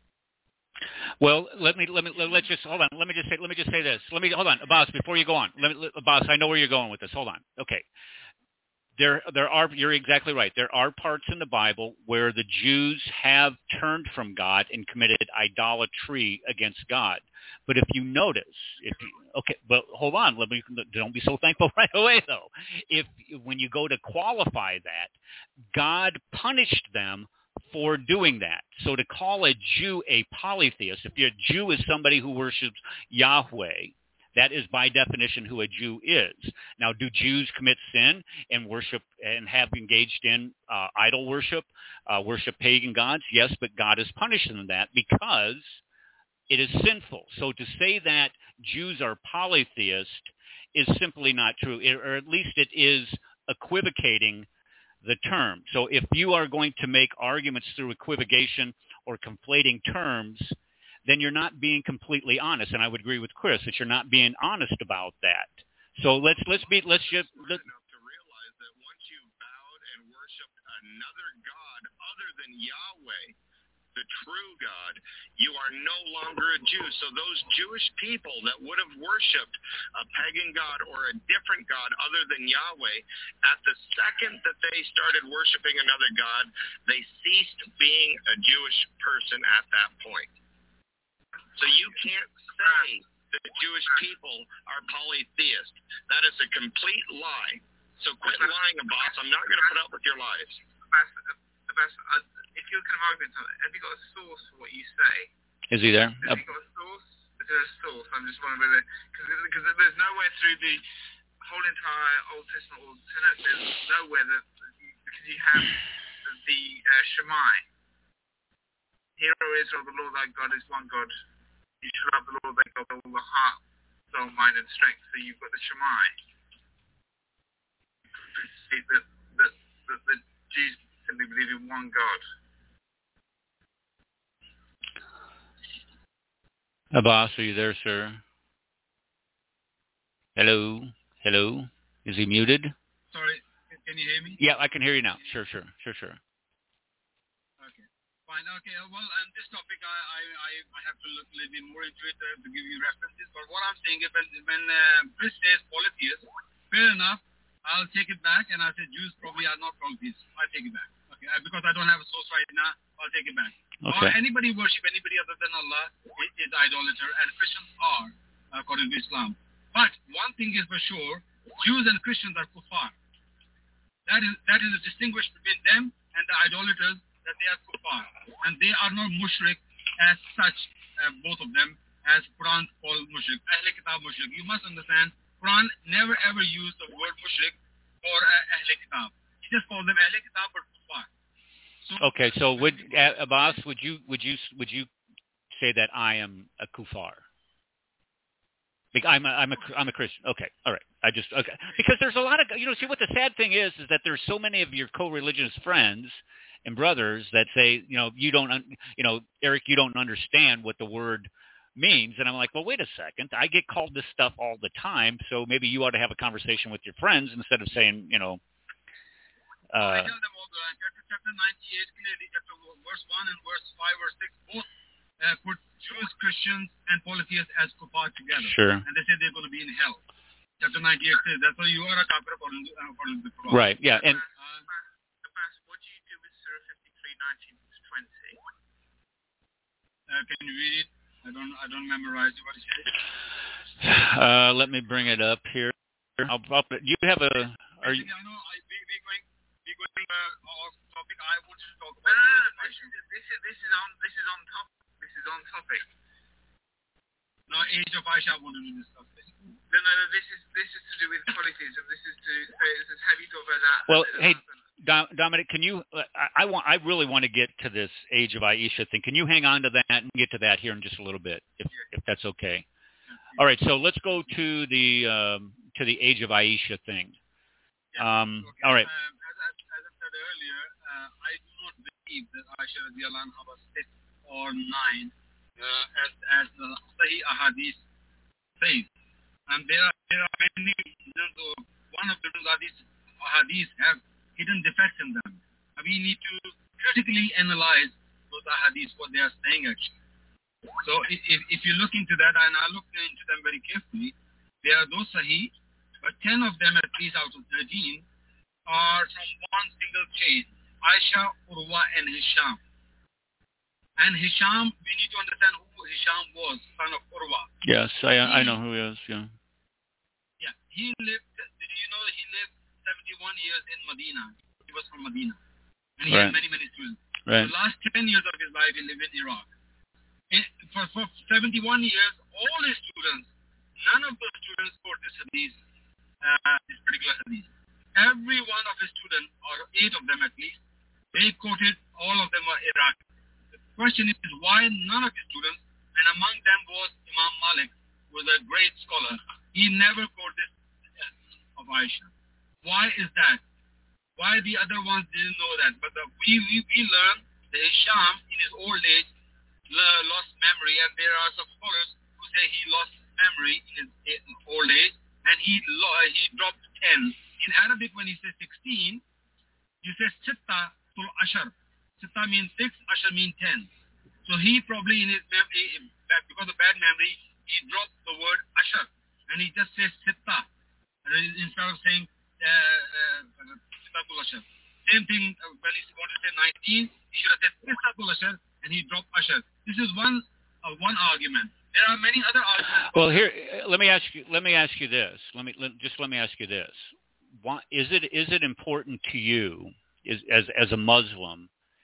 Speaker 1: Well, let's just hold on. Let me just say this. Hold on, Abbas. Before you go on, Abbas, I know where you're going with this. Hold on. Okay. There are. You're exactly right. There are parts in the Bible where the Jews have turned from God and committed idolatry against God. But if you notice, but hold on. Don't be so thankful right away, though. When you go to qualify that, God punished them for doing that. So to call a Jew a polytheist, if a Jew is somebody who worships Yahweh, that is by definition who a Jew is. Now, do Jews commit sin and worship and have engaged in idol worship, worship pagan gods? Yes, but God is punishing them that because it is sinful. So to say that Jews are polytheist is simply not true, or at least it is equivocating the term. So if you are going to make arguments through equivocation or conflating terms, then you're not being completely honest. And I would agree with Chris that you're not being honest about that. So let's just
Speaker 2: enough to realize that once you bowed and worshipped another God other than Yahweh, the true God, you are no longer a Jew. So those Jewish people that would have worshipped a pagan God or a different God other than Yahweh, at the second that they started worshiping another God, they ceased being a Jewish person at that point. So you can't say that Jewish people are polytheist. That is a complete lie. So quit lying, Abbas. I'm not going to put up with your lies.
Speaker 6: Abbas, if you can argue, have you got a source for what you say?
Speaker 1: Is he there?
Speaker 6: Has he got a source? Is there a source? I'm just wondering whether, because there's nowhere through the whole entire Old Testament or Tanakh, there's nowhere that, because you have the Shemai. Hear, O Israel, the Lord thy God is one God. You shall love the Lord thy God with all the heart, soul, mind, and strength. So you've got the Shemai. That the Jews simply believe in one God.
Speaker 1: Abbas, are you there, sir? Hello? Hello? Is he muted?
Speaker 7: Sorry, can you hear me?
Speaker 1: Yeah, I can hear you now. Sure.
Speaker 7: Okay, fine. Okay, well, on this topic, I have to look a little bit more into it to give you references. But what I'm saying is when Chris says polytheists, fair enough, I'll take it back, and I say Jews probably are not polytheists. I take it back. Okay, because I don't have a source right now, I'll take it back.
Speaker 1: Okay.
Speaker 7: Or anybody worship anybody other than Allah is idolater, and Christians are, according to Islam. But one thing is for sure, Jews and Christians are kuffar. That is a distinguish between them and the idolaters, that they are kuffar. And they are not mushrik as such, both of them, as Quran called mushrik, Ahle Kitab mushrik. You must understand, Quran never ever used the word mushrik for Ahle Kitab. He just called them Ahle Kitab but kuffar.
Speaker 1: Okay, so Abbas, would you say that I am a kuffar? I'm a Christian. Okay, all right. Because there's a lot of see what the sad thing is that there's so many of your co-religious friends and brothers that say you don't Eric, you don't understand what the word means, and I'm like, well, wait a second, I get called this stuff all the time, so maybe you ought to have a conversation with your friends instead of saying
Speaker 7: I tell them all the chapter 98 clearly, verse 1 and verse 5 or 6 both put Jews, Christians, and polytheists as kuffar together.
Speaker 1: Sure.
Speaker 7: And they say they're going to be in hell. Chapter 98 says that. So you are a kafir according to the Quran.
Speaker 1: Right, yeah. And
Speaker 6: Abbas, what do you do with Surah 53, 19 to 20?
Speaker 7: Can you read it? I don't memorize it. What it says.
Speaker 1: Let me bring it up here. You have a... Are you...
Speaker 7: I know. We're going off topic. I wanted to talk about...
Speaker 6: This is on top. This is on topic.
Speaker 7: No, Age of Aisha I wanted to discuss this.
Speaker 6: No, this is to do with polytheism. This is have you thought about that?
Speaker 1: Well, hey, Dominic, can you? I really want to get to this Age of Aisha thing. Can you hang on to that and get to that here in just a little bit, if that's okay? All right, so let's go to the Age of Aisha thing.
Speaker 7: Okay.
Speaker 1: All right.
Speaker 7: As I said earlier, I do not believe that Aisha radiallahu anha was 6 or 9, as the Sahih Ahadith says. And there are many reasons. One of the Ahadith have hidden defects in them. We need to critically analyze those Ahadith, what they are saying actually. So if you look into that, and I looked into them very carefully, they are those Sahih, but 10 of them at least out of 13 are from one single chain, Aisha, Urwa, and Hisham. And Hisham, we need to understand who Hisham was, son of Urwa.
Speaker 1: Yes, I know who he is, yeah.
Speaker 7: Yeah, he lived 71 years in Medina. He was from Medina. And he had many students.
Speaker 1: Right.
Speaker 7: The last 10 years of his life, he lived in Iraq. For 71 years, all his students, none of those students quote this hadith, this particular hadith. Every one of his students, or 8 of them at least, they quoted, all of them were Iraq. The question is why none of his students, and among them was Imam Malik, who was a great scholar, he never quoted this of Aisha. Why is that? Why the other ones didn't know that? But we learned that Hisham, in his old age, lost memory, and there are some scholars who say he lost memory in his old age, and he dropped 10. In Arabic, when he says 16, you say Sitta tul Ashar. Sitta means 6, Ashar means 10. So he probably, in his memory, because of bad memory, he dropped the word Ashar, and he just says Sitta. Instead of saying Sitta tul Ashar. Same thing, when he wanted to say 19, he should have said Sitta tul Ashar, and he dropped Ashar. This is one argument. There are many other arguments.
Speaker 1: Well, here, let me ask you this. Let me ask you this. Why, is it important to you, as a Muslim,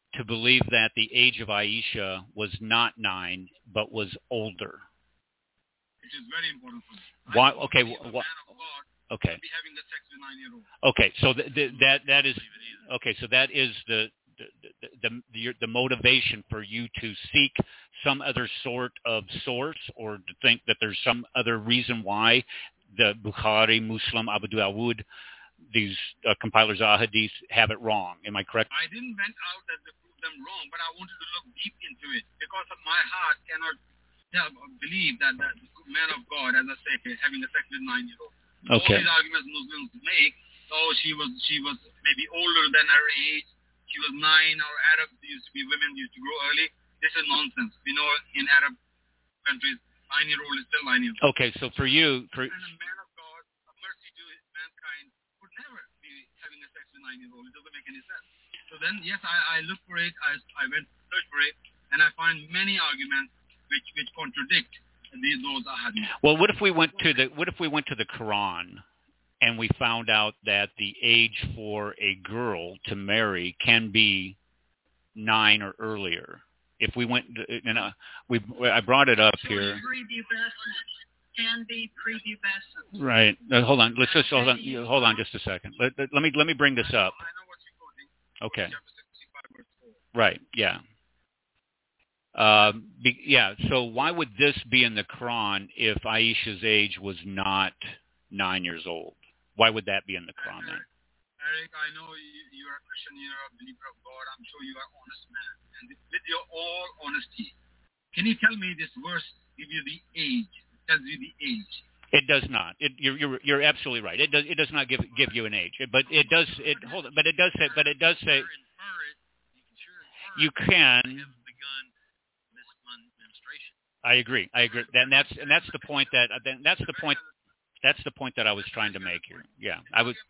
Speaker 1: to believe that the age of Aisha was not 9, but was older.
Speaker 7: It is very important for me.
Speaker 1: Why?
Speaker 7: I don't
Speaker 1: Okay.
Speaker 7: believe a man of God
Speaker 1: Okay.
Speaker 7: be having the sex with 9-year-old.
Speaker 1: Okay. So that is okay. So that is the motivation for you to seek some other sort of source, or to think that there's some other reason why the Bukhari, Muslim, Abu Dawud, these compilers of hadith have it wrong. Am I correct?
Speaker 7: I didn't vent out that they proved them wrong, but I wanted to look deep into it because of my heart cannot believe that the man of God, as I say, having a sex with 9-year-old.
Speaker 1: Okay.
Speaker 7: All these arguments Muslims make, she was maybe older than her age, she was 9, or Arab women used to grow early. This is nonsense. We know in Arab countries, 9-year-old is still 9-year-old.
Speaker 1: Okay, so for you,
Speaker 7: and a man of God, a mercy to mankind, would never be having a sex with 9-year-old. It doesn't make any sense. So then, yes, I looked for it. I went to search for it, and I find many arguments which contradict those ahadith.
Speaker 1: Well, what if we went to the Quran and we found out that the age for a girl to marry can be 9 or earlier? If we went, I brought it up here.
Speaker 5: Can be prepubescent.
Speaker 1: Right. Hold on. Let's just hold on just a second. Let me bring this up.
Speaker 7: I know what you're quoting.
Speaker 1: Okay. Right. Yeah. So why would this be in the Quran if Aisha's age was not 9 years old? Why would that be in the Quran then?
Speaker 7: Eric, I know you're a Christian, you're a believer of God. I'm sure you are an honest man. And with your all honesty, can you tell me this verse give you the age? Tells you the age?
Speaker 1: It does not. You're absolutely right. It does not give you an age. But it does. But it does say. You can. I agree. And that's the point that I was trying to make here. Yeah, I was.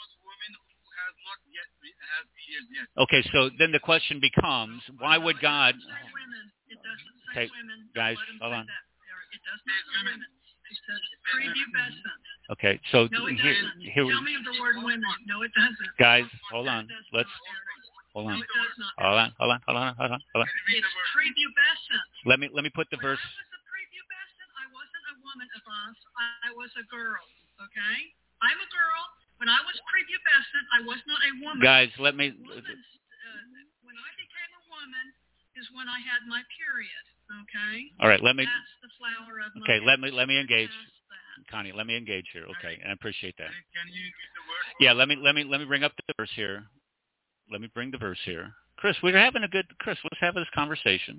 Speaker 1: Okay, so then the question becomes, why would God? Okay, guys, hold on.
Speaker 5: It does not say women. It says prepubescent.
Speaker 1: Okay, so
Speaker 5: no, it
Speaker 1: here.
Speaker 5: Tell me the word women. No, it doesn't.
Speaker 1: Guys, hold on. Hold on.
Speaker 5: No, it does not.
Speaker 1: Hold on.
Speaker 5: It's prepubescent.
Speaker 1: Let me put the verse.
Speaker 5: When I was a prepubescent, I wasn't a woman, Abbas. I was a girl. Okay, I'm a girl. When I was prepubescent, I was not a woman.
Speaker 1: Guys, let me.
Speaker 5: When I became a woman is when I had my period. Okay.
Speaker 1: All right. Let me.
Speaker 5: That's the flower of my.
Speaker 1: Okay. Let me engage. Connie, let me engage here. Okay, and I appreciate that.
Speaker 7: Can you use the word?
Speaker 1: Yeah. Let me bring up the verse here. Let me bring the verse here. Chris, let's have this conversation.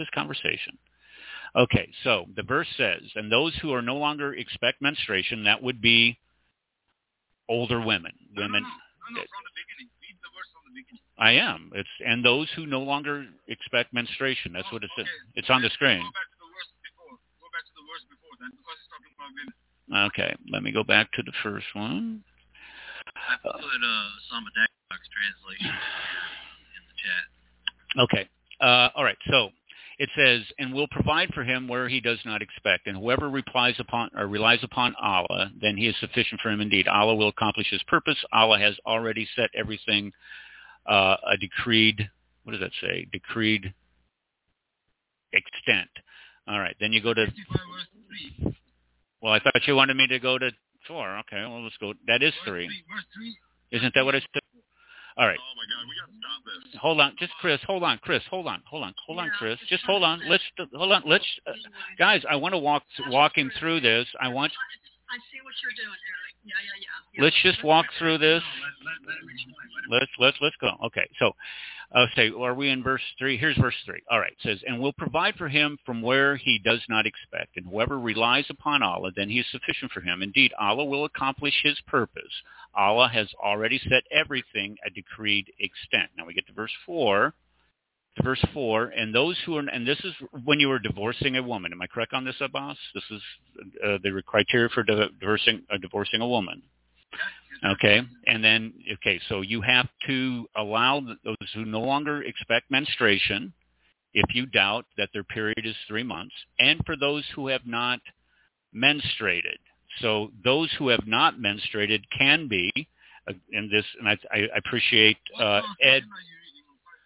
Speaker 1: Okay, so the verse says, and those who are no longer expect menstruation, that would be older women.
Speaker 7: No, from the beginning. Read the verse from the beginning.
Speaker 1: I am. And those who no longer expect menstruation. That's what it says. It's on the screen.
Speaker 7: Go back to the verse before then, because it's talking about women.
Speaker 1: Okay, let me go back to the first one.
Speaker 4: I put Osama Dagbox translation in the chat.
Speaker 1: Okay. All right. So it says, and will provide for him where he does not expect. And whoever relies upon Allah, then he is sufficient for him indeed. Allah will accomplish his purpose. Allah has already set everything a decreed, what does that say? Decreed extent. All right. Then you go to, well, I thought you wanted me to go to 4. Okay. Well, let's go. That is 3.
Speaker 7: Verse 3.
Speaker 1: Isn't that what I said? All right.
Speaker 2: Oh my God, we got to stop this.
Speaker 1: Hold on, just Chris. Hold on, Chris. Hold on, Chris. Just hold on. Let's guys. I want to walk him through this. I
Speaker 5: see what you're doing, Eric. Yeah.
Speaker 1: Let's just walk through this. Let's go. Okay. So, say, are we in verse 3? Here's verse 3. All right. It says, and will provide for him from where he does not expect, and whoever relies upon Allah, then he is sufficient for him. Indeed, Allah will accomplish his purpose. Allah has already set everything a decreed extent. Now we get to verse 4. And those who are, and this is when you are divorcing a woman. Am I correct on this, Abbas? This is the criteria for divorcing a woman. Okay, and then, so you have to allow those who no longer expect menstruation, if you doubt that their period is 3 months, and for those who have not menstruated. So those who have not menstruated can be, in this, and I appreciate Ed.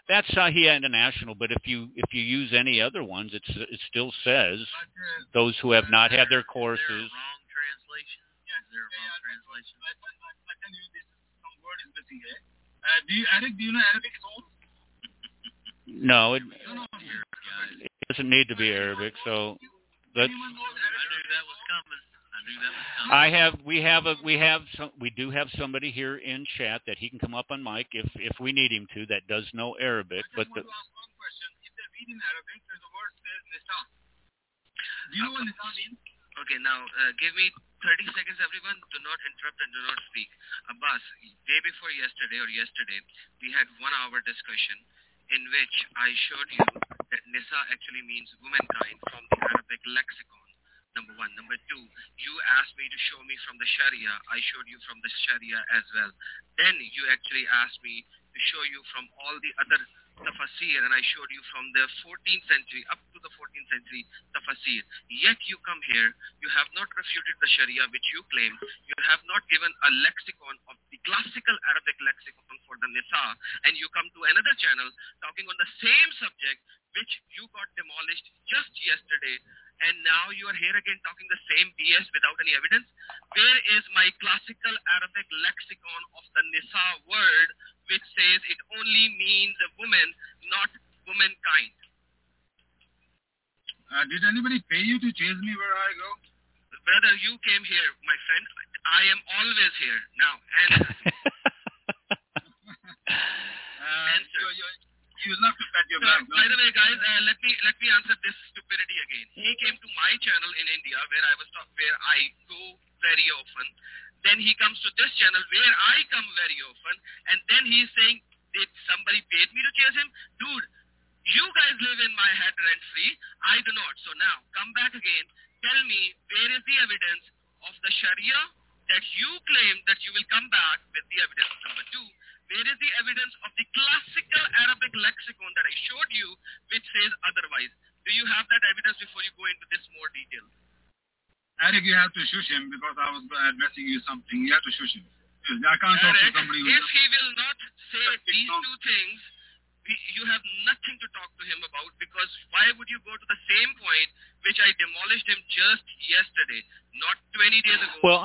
Speaker 1: That's Sahih International, but if you use any other ones, it still says those who have not had their courses.
Speaker 4: Is there a wrong translation? Is there a wrong translation?
Speaker 7: I tell you, this some word is missing here. Do you know Arabic at all?
Speaker 1: No, it
Speaker 4: Guys,
Speaker 1: doesn't need to be Arabic. So that's.
Speaker 4: I knew that was coming.
Speaker 1: We do have somebody here in chat that he can come up on mic if we need him to, that does know Arabic.
Speaker 7: I just want to ask one question. If they read in Arabic, there's a word says nisa. Do you know what nisa means?
Speaker 8: Okay, now give me 30 seconds, everyone. Do not interrupt and do not speak. Abbas, day before yesterday, we had 1 hour discussion in which I showed you that nisa actually means womankind from the Arabic lexicon. Number one. Number two, you asked me to show me from the Sharia. I showed you from the Sharia as well. Then you actually asked me to show you from all the other tafasir, and I showed you from the 14th century up to the 14th century tafasir. Yet you come here, you have not refuted the Sharia which you claim. You have not given a lexicon of the classical Arabic lexicon for the Nisa, and you come to another channel talking on the same subject which you got demolished just yesterday. And now you are here again talking the same BS without any evidence. Where is my classical Arabic lexicon of the Nisa word, which says it only means a woman, not womankind?
Speaker 7: Did anybody pay you to chase me where I go?
Speaker 8: Brother, you came here, my friend. I am always here. Now, answer.
Speaker 7: You love to pat your back.
Speaker 8: By the way, guys, let me answer this stupidity again. He came to my channel in India where I go very often. Then he comes to this channel where I come very often, and then he's saying, "Did somebody paid me to chase him?" Dude, you guys live in my head rent free. I do not. So now come back again. Tell me, where is the evidence of the Sharia that you claim that you will come back with the evidence? Number two, where is the evidence of the classical Arabic lexicon that I showed you which says otherwise? Do you have that evidence before you go into this more detail?
Speaker 7: Eric, you have to shush him because I was addressing you something. You have to shush him. I can't talk to somebody who...
Speaker 8: If he will not say these two things, you have nothing to talk to him about, because why would you go to the same point which I demolished him just yesterday, not 20 days ago?
Speaker 1: Well,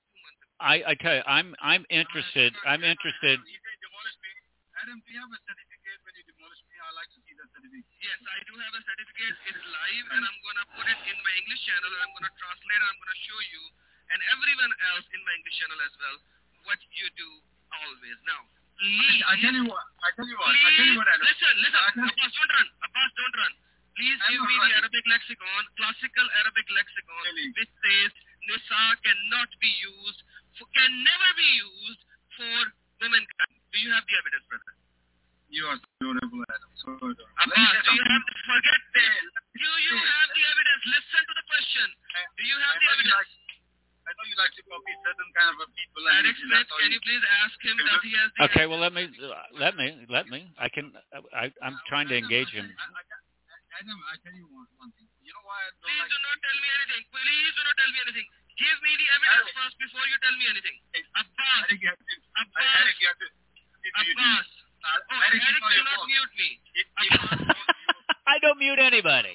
Speaker 1: I tell you, I'm interested.
Speaker 7: You say demolish me. Adam, do you have a certificate when you demolish me? I'd like to see that certificate.
Speaker 8: Yes, I do have a certificate. It's live, and I'm going to put it in my English channel, and I'm going to translate it. I'm going to show you, and everyone else in my English channel as well, what you do always. Now, please.
Speaker 7: I tell you what, Adam.
Speaker 8: Listen. Abbas, don't run. Please give me the Arabic lexicon, classical Arabic lexicon, which says Nisa cannot be used, can never be used for womankind. Do you have the evidence, brother?
Speaker 7: You are so adorable, Adam. So adorable.
Speaker 8: Abbas, do you have, forget this. Do you have the evidence? Listen to the question. Do you have the evidence?
Speaker 7: I know you like to copy certain kind of people.
Speaker 8: Eric Smith, can you please ask him that he has the
Speaker 1: Okay,
Speaker 8: evidence?
Speaker 1: well, let me. I'm trying to engage him.
Speaker 7: Adam, I tell you one thing. You know why I don't
Speaker 8: Please
Speaker 7: like...
Speaker 8: do not tell me anything. Please do not tell me anything. Give me the evidence first before you tell me anything. Abbas.
Speaker 7: Eric, you have to...
Speaker 8: Abbas. Eric, do not mute me.
Speaker 1: I don't mute anybody.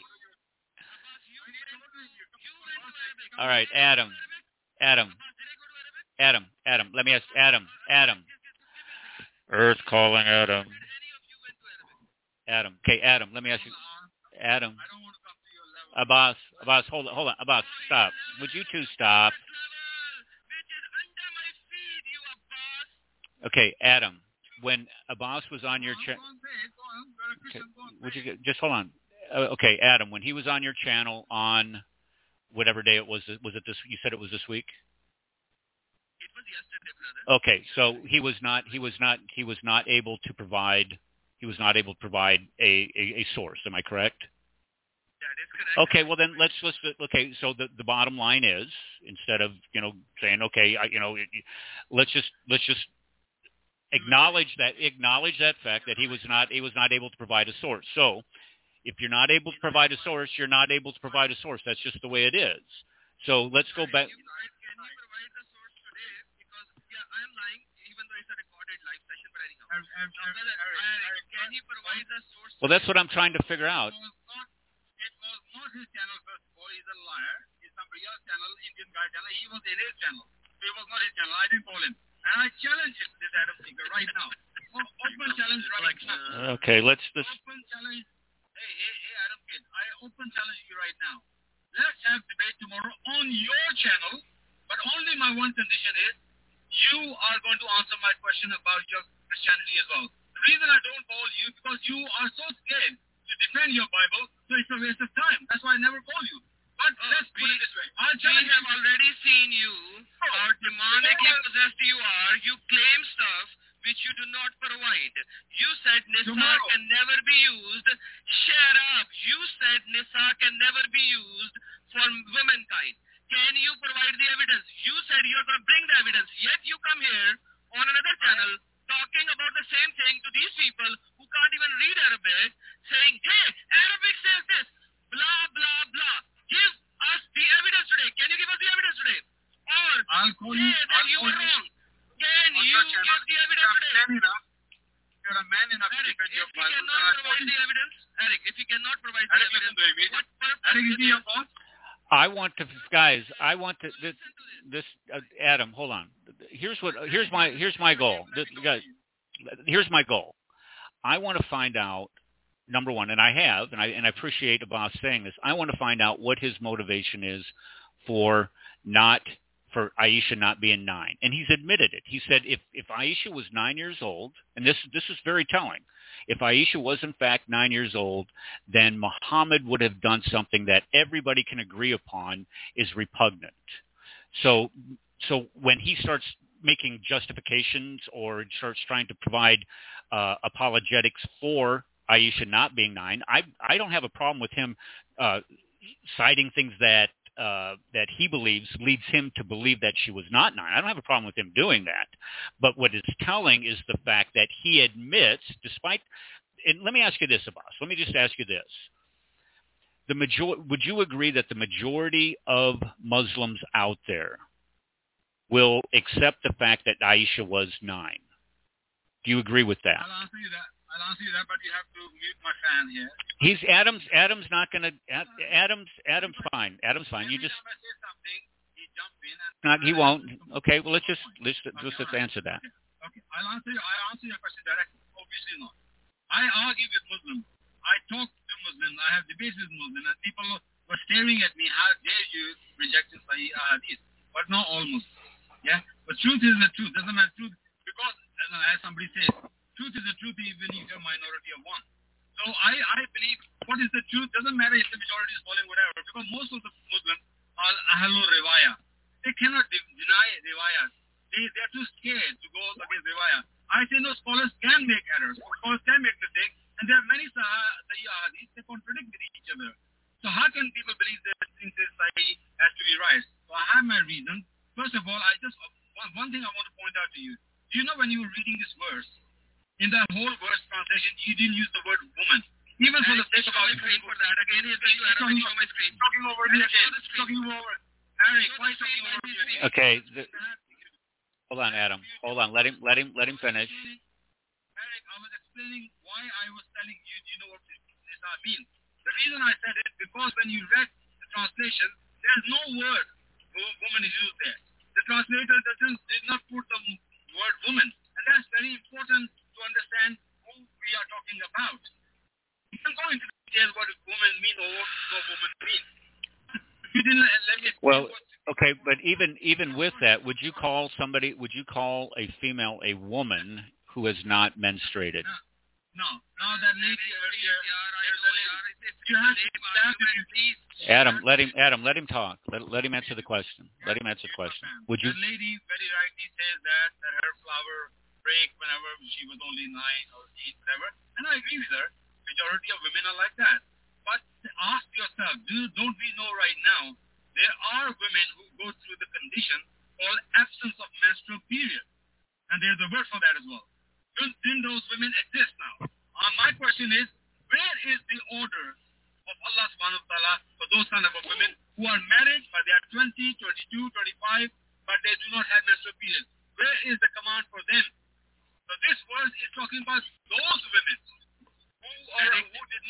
Speaker 1: All right, Adam. Let me ask Adam. Earth calling Adam. Okay, Adam. Let me ask you. Adam. Abbas, hold on. Abbas, stop. Would you two stop? Okay, Adam. When Abbas was on your channel, would you just hold on? Okay, Adam. When he was on your channel on whatever day it was it this? You said it was this week.
Speaker 8: It was yesterday, brother.
Speaker 1: Okay, so he was not able to provide a source. Am I correct?
Speaker 8: That is correct.
Speaker 1: Okay, well then let's okay. So the bottom line is, instead of saying okay, let's just acknowledge that fact that he was not able to provide a source. So if you're not able to provide a source, you're not able to provide a source. That's just the way it is. So let's go back.
Speaker 8: Can you provide the source today? Because I'm lying, even though it's a recorded live session, but anyhow. Eric, can he provide the source?
Speaker 1: Well, that's what I'm trying to figure out.
Speaker 7: It was not his channel, first of all. He's a liar. It's somebody else's channel, Indian guy channel. He was in his channel. So it was not his channel. I didn't call him. And I challenge him, this Adam Seeker, right now. Open challenge right now.
Speaker 1: Okay, let's.
Speaker 7: Open challenge. Hey, Adam Kid. I open challenge you right now. Let's have debate tomorrow on your channel. But only my one condition is you are going to answer my question about your Christianity as well. The reason I don't call you because you are so scared to defend your Bible, so it's a waste of time. That's why I never call you. But let's put it this way.
Speaker 8: We have already seen you, how demonically possessed you are. You claim stuff which you do not provide. You said Nisa can never be used. Shut up. You said Nisa can never be used for womankind. Can you provide the evidence? You said you're going to bring the evidence, yet you come here on another channel talking about the same thing to these people who can't even read Arabic, saying, hey, Arabic says this, blah, blah, blah. Give us the evidence today. Can you give us the evidence today? Or say that you were wrong. Can you give the evidence today?
Speaker 7: You're a man enough to defend your Bible.
Speaker 8: Eric, if you cannot provide the evidence, what purpose
Speaker 7: Eric, is he your boss?
Speaker 1: I want to, guys. This Adam. Hold on. Here's my goal. Guys, here's my goal. I want to find out. Number one, and I have, and I appreciate Abbas saying this. I want to find out what his motivation is for Aisha not being 9, and he's admitted it. He said if Aisha was 9 years old, and this is very telling. If Aisha was in fact 9 years old, then Muhammad would have done something that everybody can agree upon is repugnant. So when he starts making justifications or starts trying to provide apologetics for Aisha not being 9, I don't have a problem with him citing things that he believes leads him to believe that she was not 9. I don't have a problem with him doing that. But what is telling is the fact that he admits, despite, and let me ask you this, Abbas. Let me just ask you this. Would you agree that the majority of Muslims out there will accept the fact that Aisha was 9? Do you agree with that?
Speaker 7: I'll answer you that, but you have to mute my fan here.
Speaker 1: Adam's not going to. Adam's fine. Adam's fine. You just. He won't. Okay. Well, let's answer that.
Speaker 7: Okay. I'll answer your question directly. Obviously not. I argue with Muslims. I talk to Muslims. I have debates with Muslims, and people were staring at me. How dare you reject the Sahih Hadith? But not all Muslims. Yeah. But truth is the truth. Doesn't matter truth because, as somebody says, truth is the truth even if you're a minority of one. So I believe what is the truth doesn't matter if the majority is following whatever, because most of the Muslims are Ahlul Riwayah. They cannot deny Riwayah. They're too scared to go against Riwayah. I say no, scholars can make errors. Scholars can make mistakes. And there are many Sahih Hadith, they contradict with each other. So how can people believe that things is Sahih has to be right? So I have my reasons. First of all, one thing I want to point out to you. Do you know when you were reading this verse, in the whole verse translation, you didn't use the word woman. Even for the sake of our screen for that. Again, he's going to show my screen. Talking over me again. Talking over. Eric, why talking over me?
Speaker 1: Okay. Hold on, Adam. Hold on. Let him finish.
Speaker 7: Eric, I was explaining why I was telling you. Do you know what this means? The reason I said it because when you read the translation, there's no word woman is used there. The translator did not put the word woman, and that's very important to understand who we are talking about. You can go into details what woman mean or what no woman mean. You didn't let me.
Speaker 1: Well, okay, but even with that, would you call a female a woman who has not menstruated?
Speaker 7: No, that lady earlier.
Speaker 1: Adam, let him talk. Let him answer the question. Let him answer the question. Would you?
Speaker 7: The lady very rightly says that her flower break whenever she was only 9 or 8, whatever. And I agree with her. Majority of women are like that. But ask yourself, don't we know right now there are women who go through the condition called absence of menstrual period, and there's a word for that as well. Didn't those women exist now? My question is, where is the order of Allah subhanahu wa ta'ala for those kind of women who are married but they are 20, 22, 25, but they do not have menstrual periods? Where is the command for them? So this verse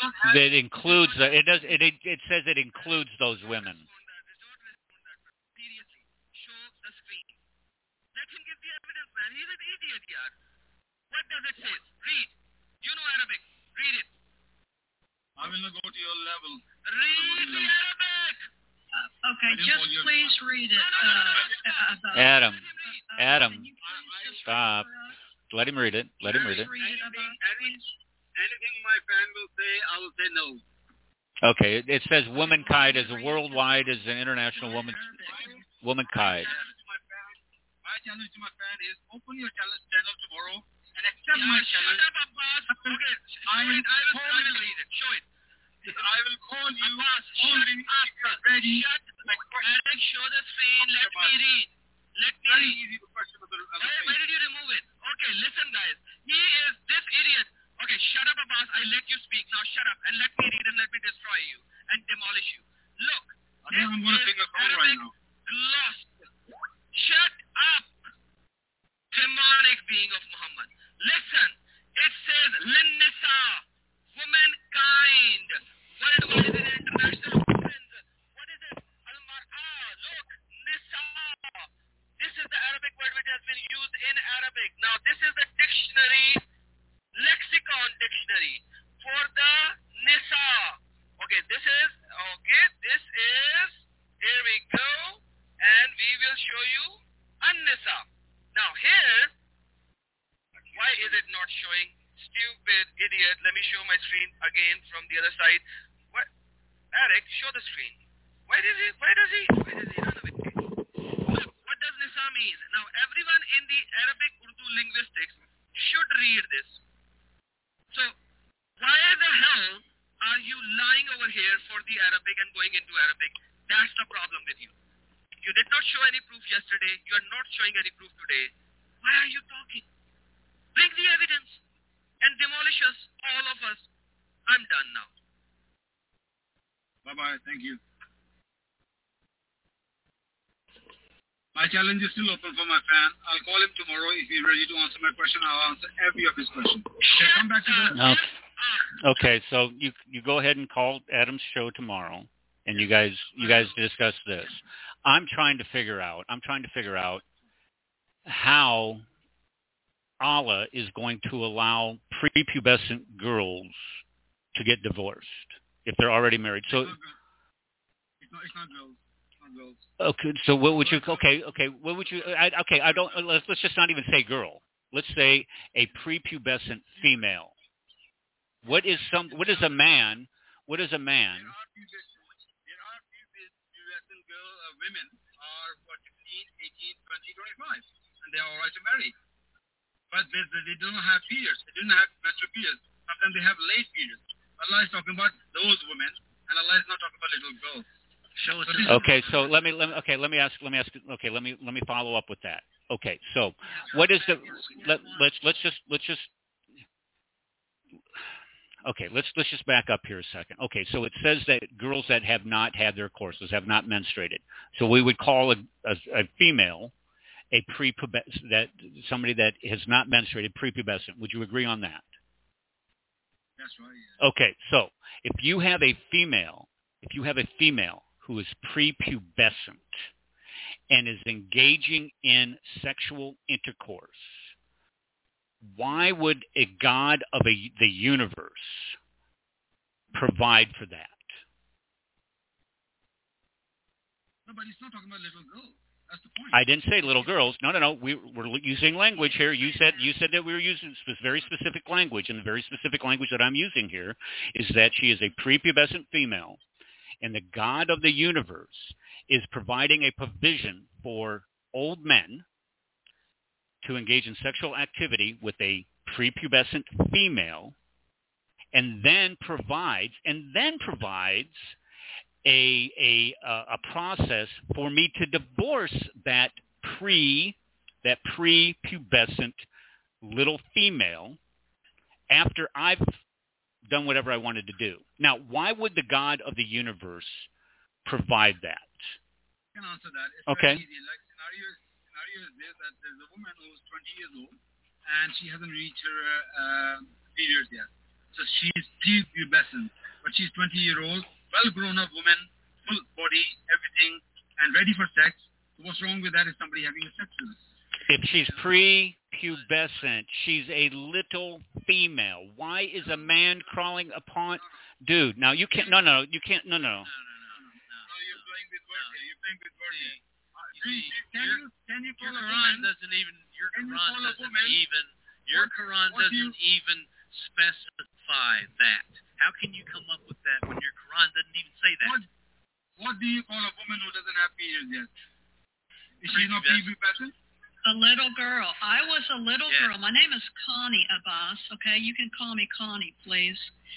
Speaker 7: not have...
Speaker 1: That includes it does it says it includes those women.
Speaker 8: Seriously, show the screen. Let him give the evidence, man. He's an idiot, yaar. What does it say? Read. You know Arabic. Read it.
Speaker 7: I will not go to your level.
Speaker 8: Read the Arabic.
Speaker 5: Okay, just please read it.
Speaker 1: Adam,
Speaker 5: can you please just
Speaker 1: stop.
Speaker 5: read it for us?
Speaker 1: Let him read it. Let him read it.
Speaker 5: Read it about, please.
Speaker 7: Anything my fan will say, I will say no.
Speaker 1: Okay, it says womankind is worldwide is an international womankind.
Speaker 7: My challenge to my fan is open your channel tomorrow and accept my challenge.
Speaker 8: Shut up, Abbas. Okay, I will read it. Show it.
Speaker 7: I will call you
Speaker 8: Abbas,
Speaker 7: only if you're ready.
Speaker 8: Alex, show the screen. Let me read.
Speaker 7: Very easy to question of the
Speaker 8: Why did you remove it? Okay, listen, guys. He is this idiot. Okay, shut up, Abbas. I let you speak. Now shut up and let me read and let me destroy you and demolish you. Look.
Speaker 7: I think I'm going to take a call right now.
Speaker 8: Lost. Shut up. Demonic being of Muhammad. Listen. It says Linnisa. Womankind. Worldwide and international women's. What is it? Al-Mar'a. Look. Nisa. This is the Arabic word which has been used in Arabic. Now this is the dictionary, lexicon dictionary for the Nisa. Okay, this is, here we go, and we will show you An-Nisa. Now here, why is it not showing? Stupid idiot. Let me show my screen again from the other side. What? Eric, show the screen. Why does he run away? Look, what does Nisa mean? Now everyone in the Arabic Urdu linguistics should read this. So, why the hell are you lying over here for the Arabic and going into Arabic? That's the problem with you. You did not show any proof yesterday. You are not showing any proof today. Why are you talking? Bring the evidence and demolish us, all of us. I'm done now.
Speaker 7: Bye-bye. Thank you. My challenge is still open for my fan. I'll call him tomorrow. If he's ready to answer my question, I'll answer every of his questions. Okay, come back to the...
Speaker 1: Okay, so you go ahead and call Adam's show tomorrow, and you guys discuss this. I'm trying to figure out how Allah is going to allow prepubescent girls to get divorced if they're already married. So
Speaker 7: It's not girls. Girls.
Speaker 1: Okay, so what would you? Okay, what would you? I don't. Let's just not even say girl. Let's say a prepubescent female. What is a man? What is a man?
Speaker 7: There are prepubescent women are 16, 18, 20, 25, and they are all right to marry. But they don't have periods. They didn't have menstrual periods. Sometimes they have late periods. Allah is talking about those women, and Allah is not talking about little girls.
Speaker 1: Okay, so let me follow up with that. Okay, so what is the let's just back up here a second. Okay, so it says that girls that have not had their courses, have not menstruated. So we would call a female a prepubescent, that somebody that has not menstruated prepubescent. Would you agree on that?
Speaker 7: That's right. Yeah.
Speaker 1: Okay, so if you have a female who is prepubescent and is engaging in sexual intercourse, why would a God of the universe provide for that?
Speaker 7: No, but he's not talking about little girls. That's the point.
Speaker 1: I didn't say little girls. No. We're using language here. You said that we were using very specific language, and the very specific language that I'm using here is that she is a prepubescent female, and the God of the universe is providing a provision for old men to engage in sexual activity with a prepubescent female, and then provides a process for me to divorce that prepubescent little female after I've done whatever I wanted to do. Now, why would the God of the universe provide that?
Speaker 7: I can answer that. It's
Speaker 1: okay.
Speaker 7: Very easy. Like scenario is this, that there's a woman who's 20 years old and she hasn't reached her periods yet. So she's prepubescent, but she's 20-year-old, well-grown-up woman, full body, everything, and ready for sex. So what's wrong with that is somebody having a sex with her.
Speaker 1: If she's prepubescent, she's a little female. Why is a man crawling upon... Dude, now you can't... No, you can't... No.
Speaker 7: No, you're playing with words here. You're playing with words here. Can you call
Speaker 4: your
Speaker 7: a
Speaker 4: Quran
Speaker 7: woman?
Speaker 4: doesn't even your
Speaker 7: Can you
Speaker 4: Quran
Speaker 7: call a
Speaker 4: doesn't
Speaker 7: woman?
Speaker 4: even your Quran
Speaker 7: what do
Speaker 4: doesn't
Speaker 7: you-
Speaker 4: even specify that. How can you come up with that when your Quran doesn't even say that?
Speaker 7: What do you call a woman who doesn't have periods yet? Is she not prepubescent?
Speaker 5: A little girl. I was a little
Speaker 4: Yeah.
Speaker 5: girl. My name is Connie Abbas. Okay, you can call me Connie, please.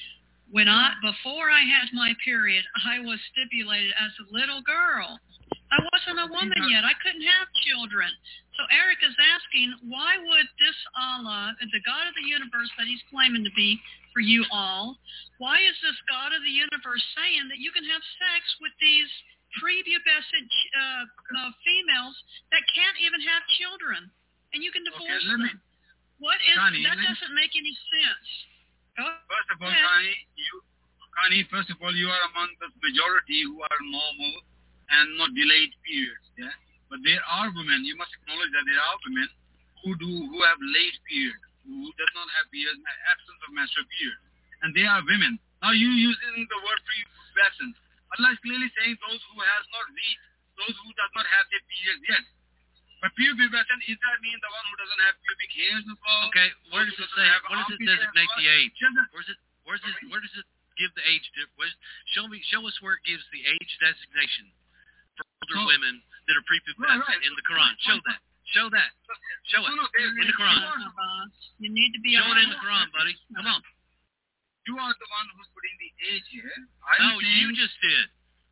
Speaker 5: Before I had my period, I was stipulated as a little girl. I wasn't a woman yet. I couldn't have children. So Eric is asking, why would this Allah, the God of the universe that he's claiming to be for you all, why is this God of the universe saying that you can have sex with these prepubescent females that can't even have children, and you can divorce them? What is
Speaker 7: Connie,
Speaker 5: that? Doesn't make any sense.
Speaker 7: First of all,
Speaker 5: Yeah.
Speaker 7: Connie, first of all, you are among the majority who are normal and not delayed periods. Yeah, but there are women. You must acknowledge that there are women who have late periods, who does not have periods, absence of menstrual periods, and they are women. Now you using the word prepubescent. Allah is clearly saying those who has not reached, those who does not have their periods yet. But prepubescent, is that mean the one who doesn't have pubic hairs as well?
Speaker 4: Okay, where does it say? What does it designate the age? Where does it give the age? Show us where it gives the age designation for older women that are prepubescent in the Quran. Show that. Show it in the Quran.
Speaker 5: You need to be
Speaker 4: Show it in the Quran, buddy. Come on.
Speaker 7: You are the one who's putting the age here.
Speaker 4: No, you just did.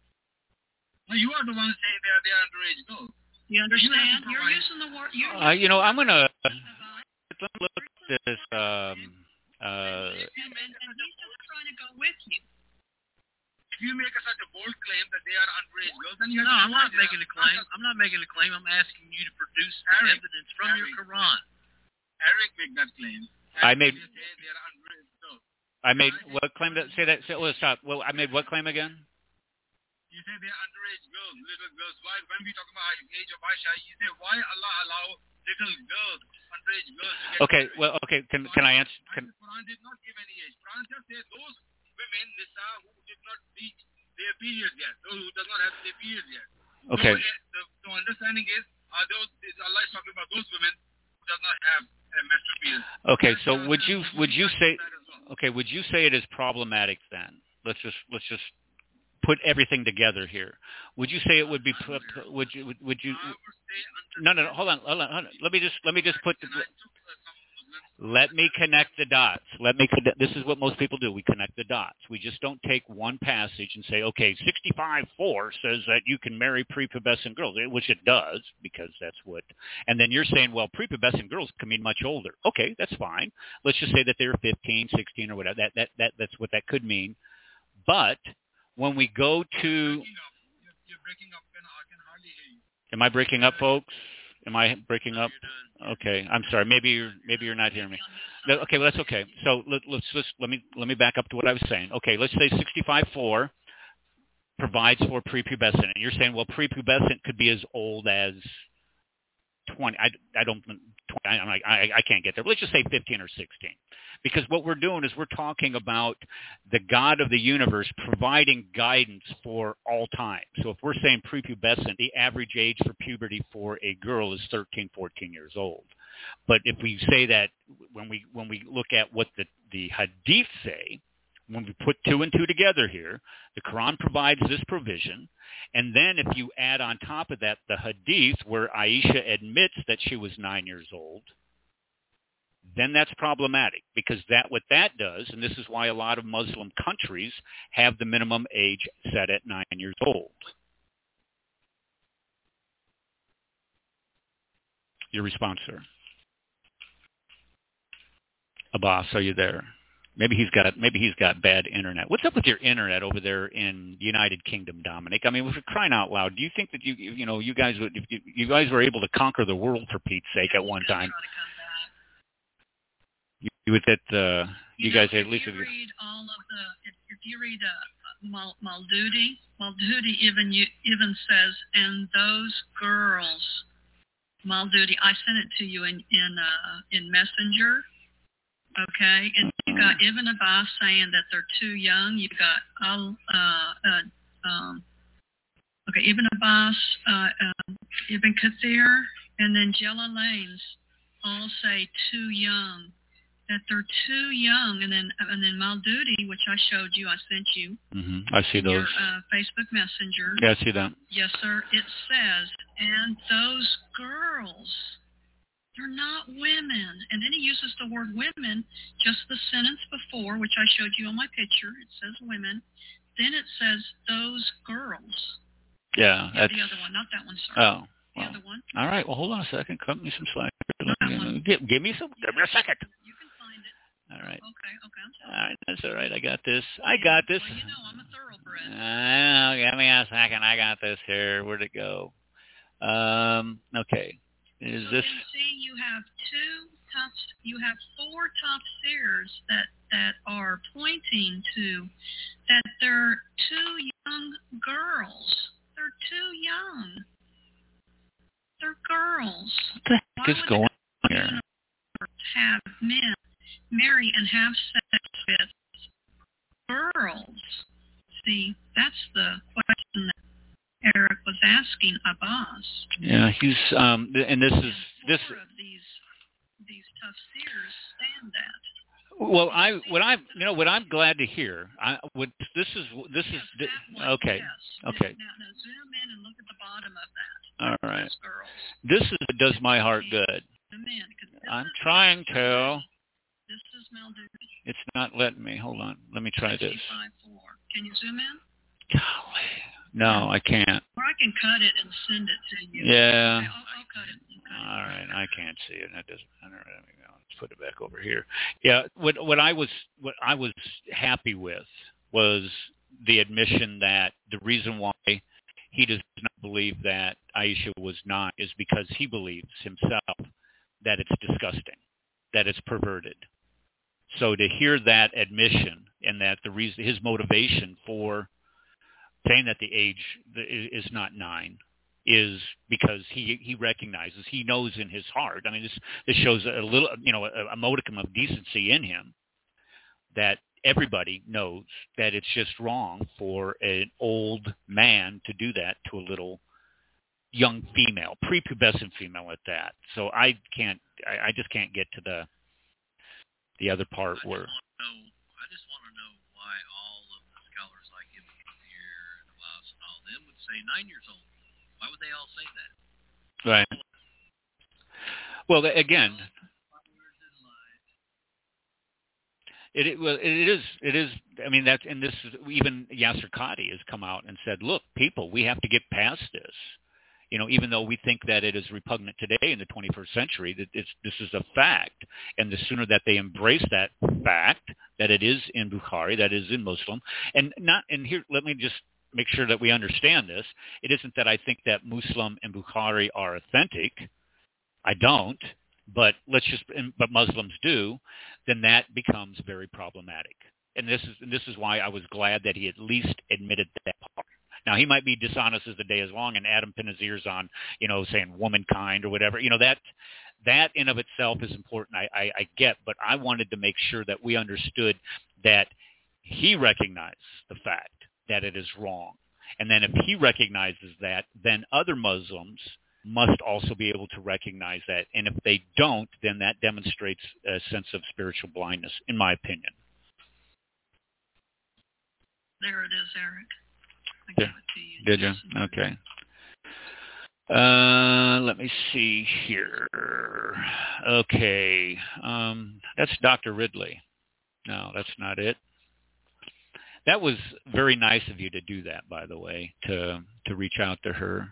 Speaker 7: No, you are the one saying they are underage girls.
Speaker 5: You understand? You're using the word.
Speaker 1: I'm going to... Let me look at this...
Speaker 5: and he's just trying to go with you.
Speaker 7: If you make such a bold claim that they are underage girls, then you have
Speaker 4: No,
Speaker 7: to...
Speaker 4: I'm not making a claim. I'm not making a claim. I'm asking you to produce the evidence from your Quran.
Speaker 7: Eric made that claim.
Speaker 1: I made...
Speaker 7: They say they are underage girls.
Speaker 1: I made what claim? Stop. Well, I made what claim again?
Speaker 7: You say they are underage girls, little girls. Why, when we talk about the age of Aisha, you say, why Allah allow little girls, underage girls to get
Speaker 1: Okay,
Speaker 7: married?
Speaker 1: well, okay, can I answer?
Speaker 7: The Quran did not give any age. Quran just said those women, Nisa, who did not reach their period yet, those who does not have their period yet.
Speaker 1: Okay.
Speaker 7: So the understanding is, Allah is talking about those women who does not have a menstrual period.
Speaker 1: Okay, so would you say? Okay, would you say it is problematic then? Let's just put everything together here. Would you say it would be? Would you? No. Hold on. Let me just put. Let me connect the dots. This is what most people do. We connect the dots. We just don't take one passage and say, okay, 65:4 says that you can marry prepubescent girls, which it does, because that's what. And then you're saying, well, prepubescent girls can mean much older. Okay, that's fine. Let's just say that they're 15, 16, or whatever. That's what that could mean. But when we go to...
Speaker 7: You're breaking up, and I can hardly hear you.
Speaker 1: Am I breaking up, folks? Am I breaking up? Okay, I'm sorry. Maybe you're not hearing me. No, okay, well, that's okay. So let me back up to what I was saying. Okay, let's say 65:4 provides for prepubescent, and you're saying, well, prepubescent could be as old as 20. I can't get there. Let's just say 15 or 16. Because what we're doing is we're talking about the God of the universe providing guidance for all time. So if we're saying prepubescent, the average age for puberty for a girl is 13, 14 years old. But if we say that when we look at what the hadith say, when we put two and two together here, the Quran provides this provision. And then if you add on top of that the hadith where Aisha admits that she was 9 years old, then that's problematic, because what that does, and this is why a lot of Muslim countries have the minimum age set at 9 years old. Your response, sir? Abbas, are you there? Maybe he's got bad internet. What's up with your internet over there in the United Kingdom, Dominic? I mean, if we're crying out loud, do you think that you guys were able to conquer the world, for Pete's sake, at one time? You would that You guys at least.
Speaker 5: If you read all of the, if you read Maududi even says, and those girls, Maududi, I sent it to you in Messenger. Okay, and you got Ibn Abbas saying that they're too young. You got Ibn Abbas, Ibn Kathir, and then Jalalain's all say too young, that they're too young. And then Maududi, which I showed you, I sent you.
Speaker 1: I see those.
Speaker 5: Your Facebook Messenger.
Speaker 1: Yeah, I see that.
Speaker 5: Yes, sir. It says, and those girls, they're not women. And then he uses the word women, just the sentence before, which I showed you on my picture. It says women. Then it says those girls.
Speaker 1: Yeah, that's...
Speaker 5: the other one, not that one, sir.
Speaker 1: Oh.
Speaker 5: The
Speaker 1: Well,
Speaker 5: other one.
Speaker 1: all right. Well, hold on a second. Cut me some slack. Give me a second.
Speaker 5: You can find it.
Speaker 1: All right.
Speaker 5: Okay, I'm sorry.
Speaker 1: All right, that's all right. I got this.
Speaker 5: Well, you know, I'm a thoroughbred.
Speaker 1: I know. Give me a second. I got this here. Where'd it go? Okay. Is this?
Speaker 5: You see, you have four tafsirs that are pointing to that they're two young girls. They're too young. They're girls.
Speaker 1: What the heck is going on here?
Speaker 5: Have men marry and have sex with girls. See, that's the question that Eric was asking Abbas.
Speaker 1: Yeah, he's and this is this.
Speaker 5: Four of these tafsirs stand that.
Speaker 1: Well, what I'm glad to hear. This is okay.
Speaker 5: Yes.
Speaker 1: Okay.
Speaker 5: Now zoom in and look at the bottom of that.
Speaker 1: All right.
Speaker 5: Those girls.
Speaker 1: This does my heart good.
Speaker 5: Zoom in, 'cause
Speaker 1: I'm trying to.
Speaker 5: This is Maududi.
Speaker 1: It's not letting me. Hold on. Let me try this.
Speaker 5: 5-4. Can you zoom in?
Speaker 1: Golly. No, I can't.
Speaker 5: Or I can cut it and send it to you.
Speaker 1: Yeah.
Speaker 5: Okay, I'll cut it.
Speaker 1: All right, I can't see it. That doesn't. All right, let's put it back over here. Yeah, what I was happy with was the admission that the reason why he does not believe that Aisha was not is because he believes himself that it's disgusting, that it's perverted. So to hear that admission and that the reason, his motivation for saying that the age is not 9 is because he recognizes, he knows in his heart. I mean, this shows a little, a modicum of decency in him, that everybody knows that it's just wrong for an old man to do that to a little young female, prepubescent female at that. So I just can't get to the other part where.
Speaker 4: I just want to know why all of the scholars like Ibn Kathir and Abbas and all them would say 9 years old. Why would they all say that?
Speaker 1: Right. Well, again, it is. I mean, that's, and this is, even Yasser Qadi has come out and said, look, people, we have to get past this. Even though we think that it is repugnant today in the 21st century, that this is a fact. And the sooner that they embrace that fact, that it is in Bukhari, that is in Muslim, and here, let me just make sure that we understand this. It isn't that I think that Muslim and Bukhari are authentic. I don't, but but Muslims do. Then that becomes very problematic. And this is why I was glad that he at least admitted that part. Now, he might be dishonest as the day is long, and Adam pin his ears on, saying womankind or whatever. That in of itself is important. I get, but I wanted to make sure that we understood that he recognized the fact that it is wrong. And then if he recognizes that, then other Muslims must also be able to recognize that. And if they don't, then that demonstrates a sense of spiritual blindness, in my opinion.
Speaker 5: There it is, Eric. I
Speaker 1: gave
Speaker 5: it to you.
Speaker 1: Did you? Okay. Let me see here. Okay. That's Dr. Ridley. No, that's not it. That was very nice of you to do that, by the way, to reach out to her.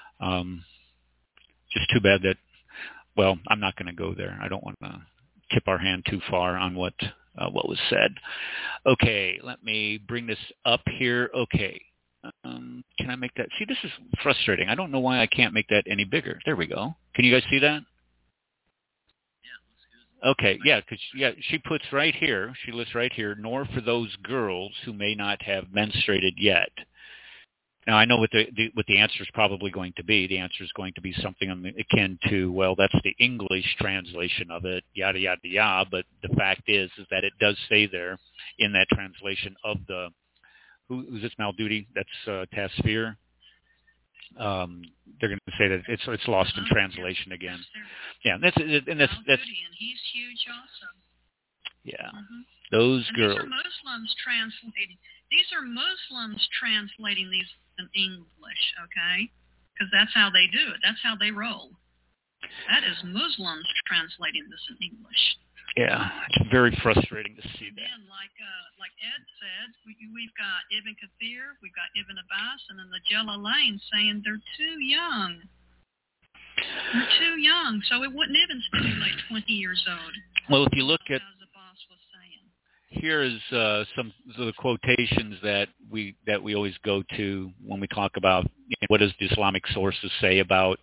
Speaker 1: Just too bad that, well, I'm not going to go there. I don't want to tip our hand too far on what was said. Okay, let me bring this up here. Okay. Can I make that? See, this is frustrating. I don't know why I can't make that any bigger. There we go. Can you guys see that?
Speaker 4: Yeah, looks good.
Speaker 1: Okay, yeah, because she puts right here, she lists right here, nor for those girls who may not have menstruated yet. Now, I know what the answer is probably going to be. The answer is going to be something akin to, well, that's the English translation of it, yada, yada, yada. But the fact is that it does say there in that translation of the, who's this Malduty? That's Tasfir. They're going to say that it's lost in translation again. Yeah, and that's
Speaker 5: and he's huge also.
Speaker 1: Yeah, those
Speaker 5: and
Speaker 1: girls.
Speaker 5: These are Muslims translating these in English, okay? Because that's how they do it. That's how they roll. That is Muslims translating this in English.
Speaker 1: Yeah, it's very frustrating to see that.
Speaker 5: And like Ed said, we've got Ibn Kathir, we've got Ibn Abbas, and then the Jalalain saying they're too young. They're too young, so it wouldn't even stipulate 20 years old.
Speaker 1: Well, if you look at,
Speaker 5: as Abbas was saying.
Speaker 1: Here is some of the quotations that we always go to when we talk about what does the Islamic sources say about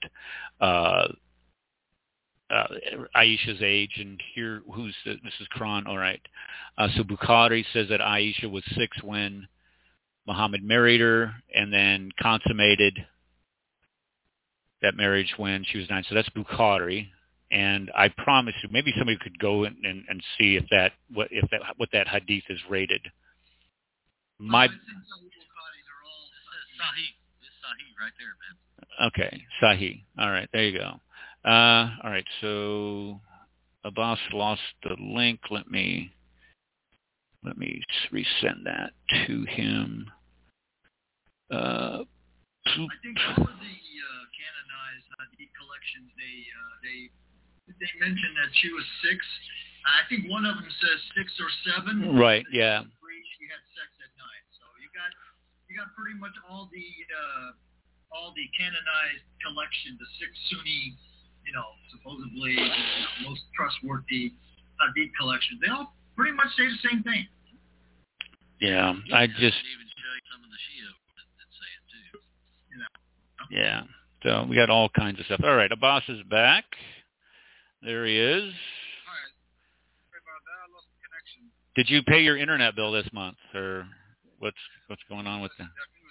Speaker 1: Aisha's age, and here this is Quran. All right, so Bukhari says that Aisha was 6 when Muhammad married her, and then consummated that marriage when she was 9. So that's Bukhari. And I promise you, maybe somebody could go and see what that hadith is rated.
Speaker 4: I think some Bukhari's are all Sahih. It's Sahih right there, man.
Speaker 1: Okay, Sahih. All right, there you go. All right, so Abbas lost the link. Let me resend that to him.
Speaker 3: I think all of the canonized hadith collections, they mentioned that she was 6. I think one of them says 6 or 7.
Speaker 1: Right. Yeah.
Speaker 3: She had sex at 9. So you got pretty much all the canonized collection, the 6 Sunni, supposedly most trustworthy hadith collections. They all pretty much say the same thing.
Speaker 1: Yeah, I just
Speaker 4: even show you some of the Shia that say it too.
Speaker 1: Yeah. So we got all kinds of stuff. All right, Abbas is back. There he is.
Speaker 7: Hi. Sorry about that. I lost the connection.
Speaker 1: Did you pay your internet bill this month, or what's going on with that?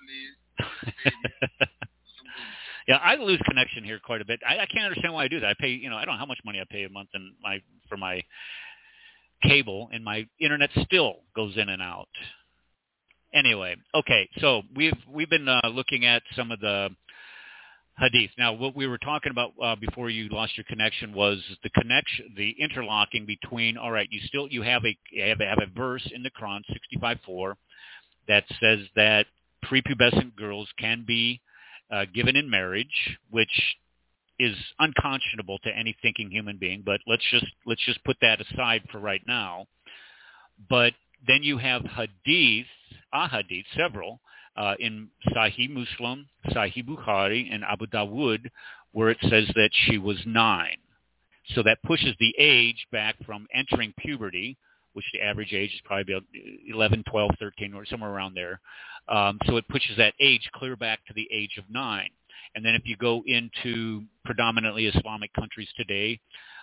Speaker 7: Definitely.
Speaker 1: Yeah, I lose connection here quite a bit. I can't understand why I do that. I pay, I don't know how much money I pay a month for my cable, and my internet still goes in and out. Anyway, okay, so we've been looking at some of the hadith. Now, what we were talking about before you lost your connection was the interlocking between. All right, you have a verse in the Quran 65:4 that says that prepubescent girls can be given in marriage, which is unconscionable to any thinking human being. But let's just put that aside for right now. But then you have hadith, several, in Sahih Muslim, Sahih Bukhari, and Abu Dawud, where it says that she was 9. So that pushes the age back from entering puberty, which the average age is probably about 11, 12, 13, or somewhere around there. So it pushes that age clear back to the age of 9. And then if you go into predominantly Islamic countries today,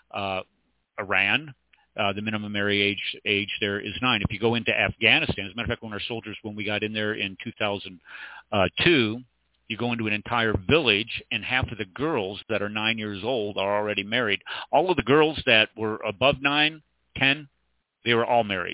Speaker 1: Iran, the minimum marriage age there is 9. If you go into Afghanistan, as a matter of fact, when we got in there in 2002, you go into an entire village, and half of the girls that are 9 years old are already married. All of the girls that were above 9, 10, they were all married.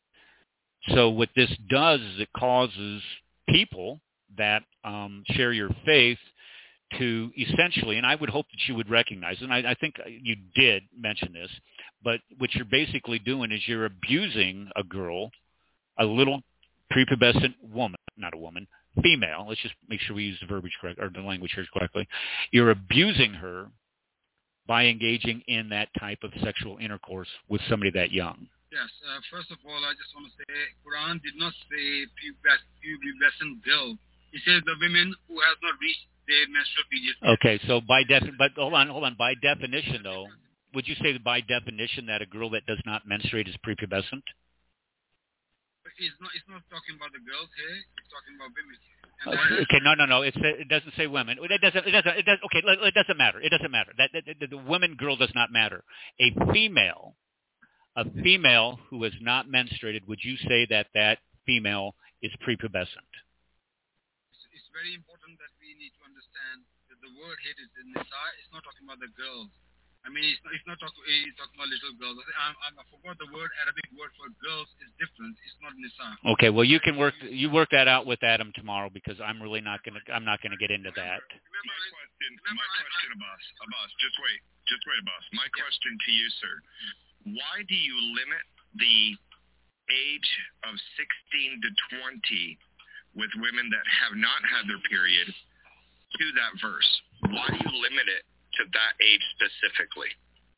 Speaker 1: So what this does is it causes people that share your faith to essentially, and I would hope that you would recognize, and I think you did mention this, but what you're basically doing is you're abusing a girl, a little prepubescent woman, not a woman, female. Let's just make sure we use the verbiage correct, or the language here correctly. You're abusing her by engaging in that type of sexual intercourse with somebody that young.
Speaker 7: Yes. First of all, I just want to say, Quran did not say pubescent girl. It says the women who have not reached their menstrual period.
Speaker 1: Okay, so but hold on. By definition, though, would you say that by definition that a girl that does not menstruate is prepubescent?
Speaker 7: It's not talking about the girls here. It's talking about women.
Speaker 1: Okay, no. It doesn't say women. It doesn't. Okay, it doesn't matter. It doesn't matter. The woman girl does not matter. A female a female who has not menstruated, would you say that that female is prepubescent?
Speaker 7: It's very important that we need to understand that the word here is in Nisa. It's not talking about the girls. I mean, he's not talking about little girls. I forgot the word. Arabic word for girls is different. It's not Nisa.
Speaker 1: Okay, well you work that out with Adam tomorrow, because I'm really not gonna get into that.
Speaker 2: My question, Abbas, just wait, Abbas. My question to you, sir: why do you limit the age of 16 to 20 with women that have not had their period to that verse? Why do you limit it to that age specifically?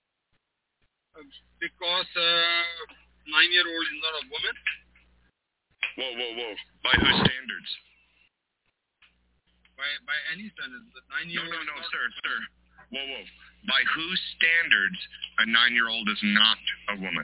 Speaker 7: Because 9-year-old is not a woman.
Speaker 2: Whoa. By whose standards?
Speaker 7: By any standards. But 9-year-old.
Speaker 2: No, sir. Whoa. By whose standards a 9-year-old is not a woman?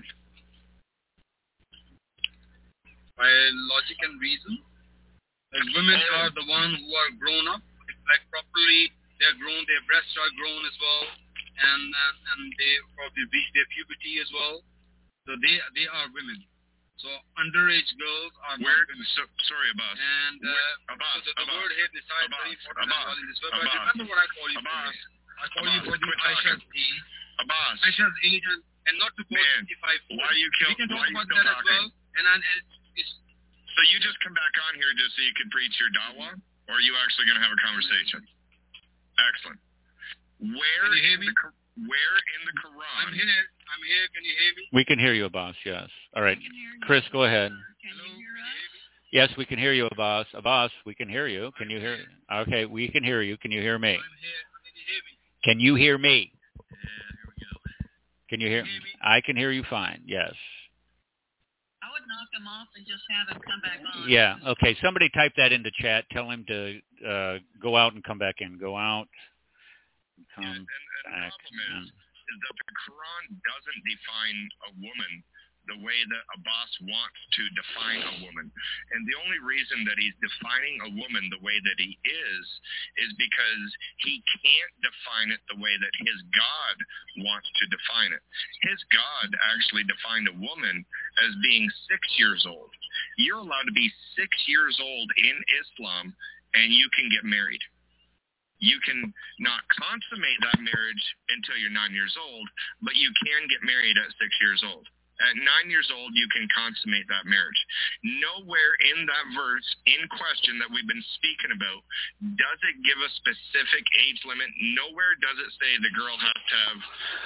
Speaker 7: By logic and reason. Like women are the ones who are grown up, like properly. They're grown, their breasts are grown as well, and they probably reach their puberty as well. So they are women. So underage girls are not women.
Speaker 2: Sorry, Abbas.
Speaker 7: And so the word here decides very important as well in this word. But remember what I call you for. I call you for the Aisha's age. Aisha's age, and not to quote 55.
Speaker 2: Why are you killing?
Speaker 7: We can talk about that as well.
Speaker 2: So you just come back on here just so you can preach your dawah, or are you actually going to have a conversation? Excellent. Where in the Quran?
Speaker 7: I'm here. Can you hear me?
Speaker 1: We can hear you, Abbas. Yes. All right. Chris, go ahead.
Speaker 5: Can you hear us?
Speaker 1: Yes, we can hear you, Abbas. Abbas, we can hear you. Can you hear? Okay, we can hear you. Can you hear me?
Speaker 7: I'm here.
Speaker 1: Can you hear me?
Speaker 7: Yeah, here we go.
Speaker 1: Can you hear me? I can hear you fine. Yes.
Speaker 5: I would knock him off and just have him come back on.
Speaker 1: Yeah. Okay. Somebody type that into chat. Tell him to go out and come back in. Go out. Come
Speaker 2: and the
Speaker 1: back.
Speaker 2: problem is that the Quran doesn't define a woman the way that Abbas wants to define a woman. And the only reason that he's defining a woman the way that he is because he can't define it the way that his God wants to define it. His God actually defined a woman as being 6 years old. You're allowed to be 6 years old in Islam, and you can get married. You can not consummate that marriage until you're 9 years old, but you can get married at 6 years old. At 9 years old, you can consummate that marriage. Nowhere in that verse in question that we've been speaking about does it give a specific age limit. Nowhere does it say the girl has to have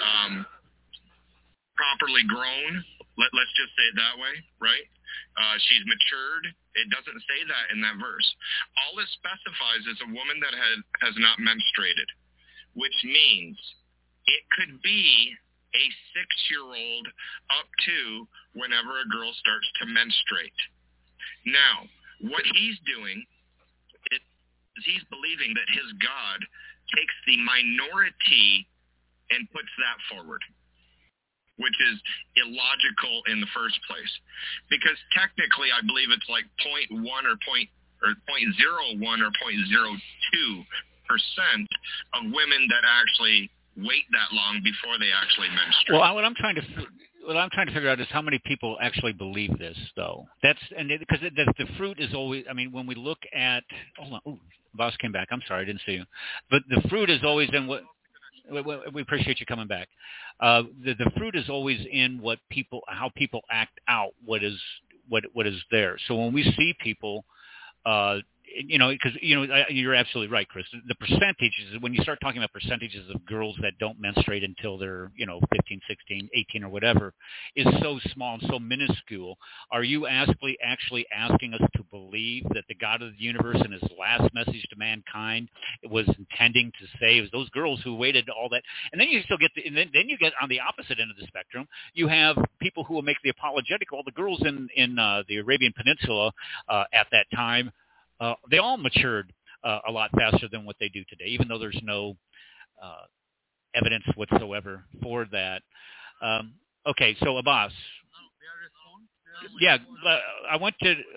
Speaker 2: properly grown. Let's just say it that way, right? She's matured. It doesn't say that in that verse. All it specifies is a woman that has not menstruated, which means it could be a 6-year-old up to whenever a girl starts to menstruate. Now, what he's doing is he's believing that his God takes the minority and puts that forward, which is illogical in the first place. Because technically, I believe it's like 0.1 or 0.01 or 0.02% of women that actually wait that long before they actually menstruate.
Speaker 1: Well, what I'm trying to figure out is how many people actually believe this, though. Because the fruit is always. I mean, when we look at, hold on, boss came back. I'm sorry, I didn't see you. But the fruit is always in what. We appreciate you coming back. The fruit is always in how people act out what is there. So when we see people. Because you're absolutely right, Chris. The percentages, when you start talking about percentages of girls that don't menstruate until they're 15, 16, 18 or whatever, is so small and so minuscule. Are you actually asking us to believe that the God of the universe in his last message to mankind was intending to say it was those girls who waited all that? And then you still get then you get on the opposite end of the spectrum. You have people who will make the apologetic. All the girls in the Arabian Peninsula at that time. They all matured a lot faster than what they do today, even though there's no evidence whatsoever for that. Okay, so Abbas. Yeah, I want you to.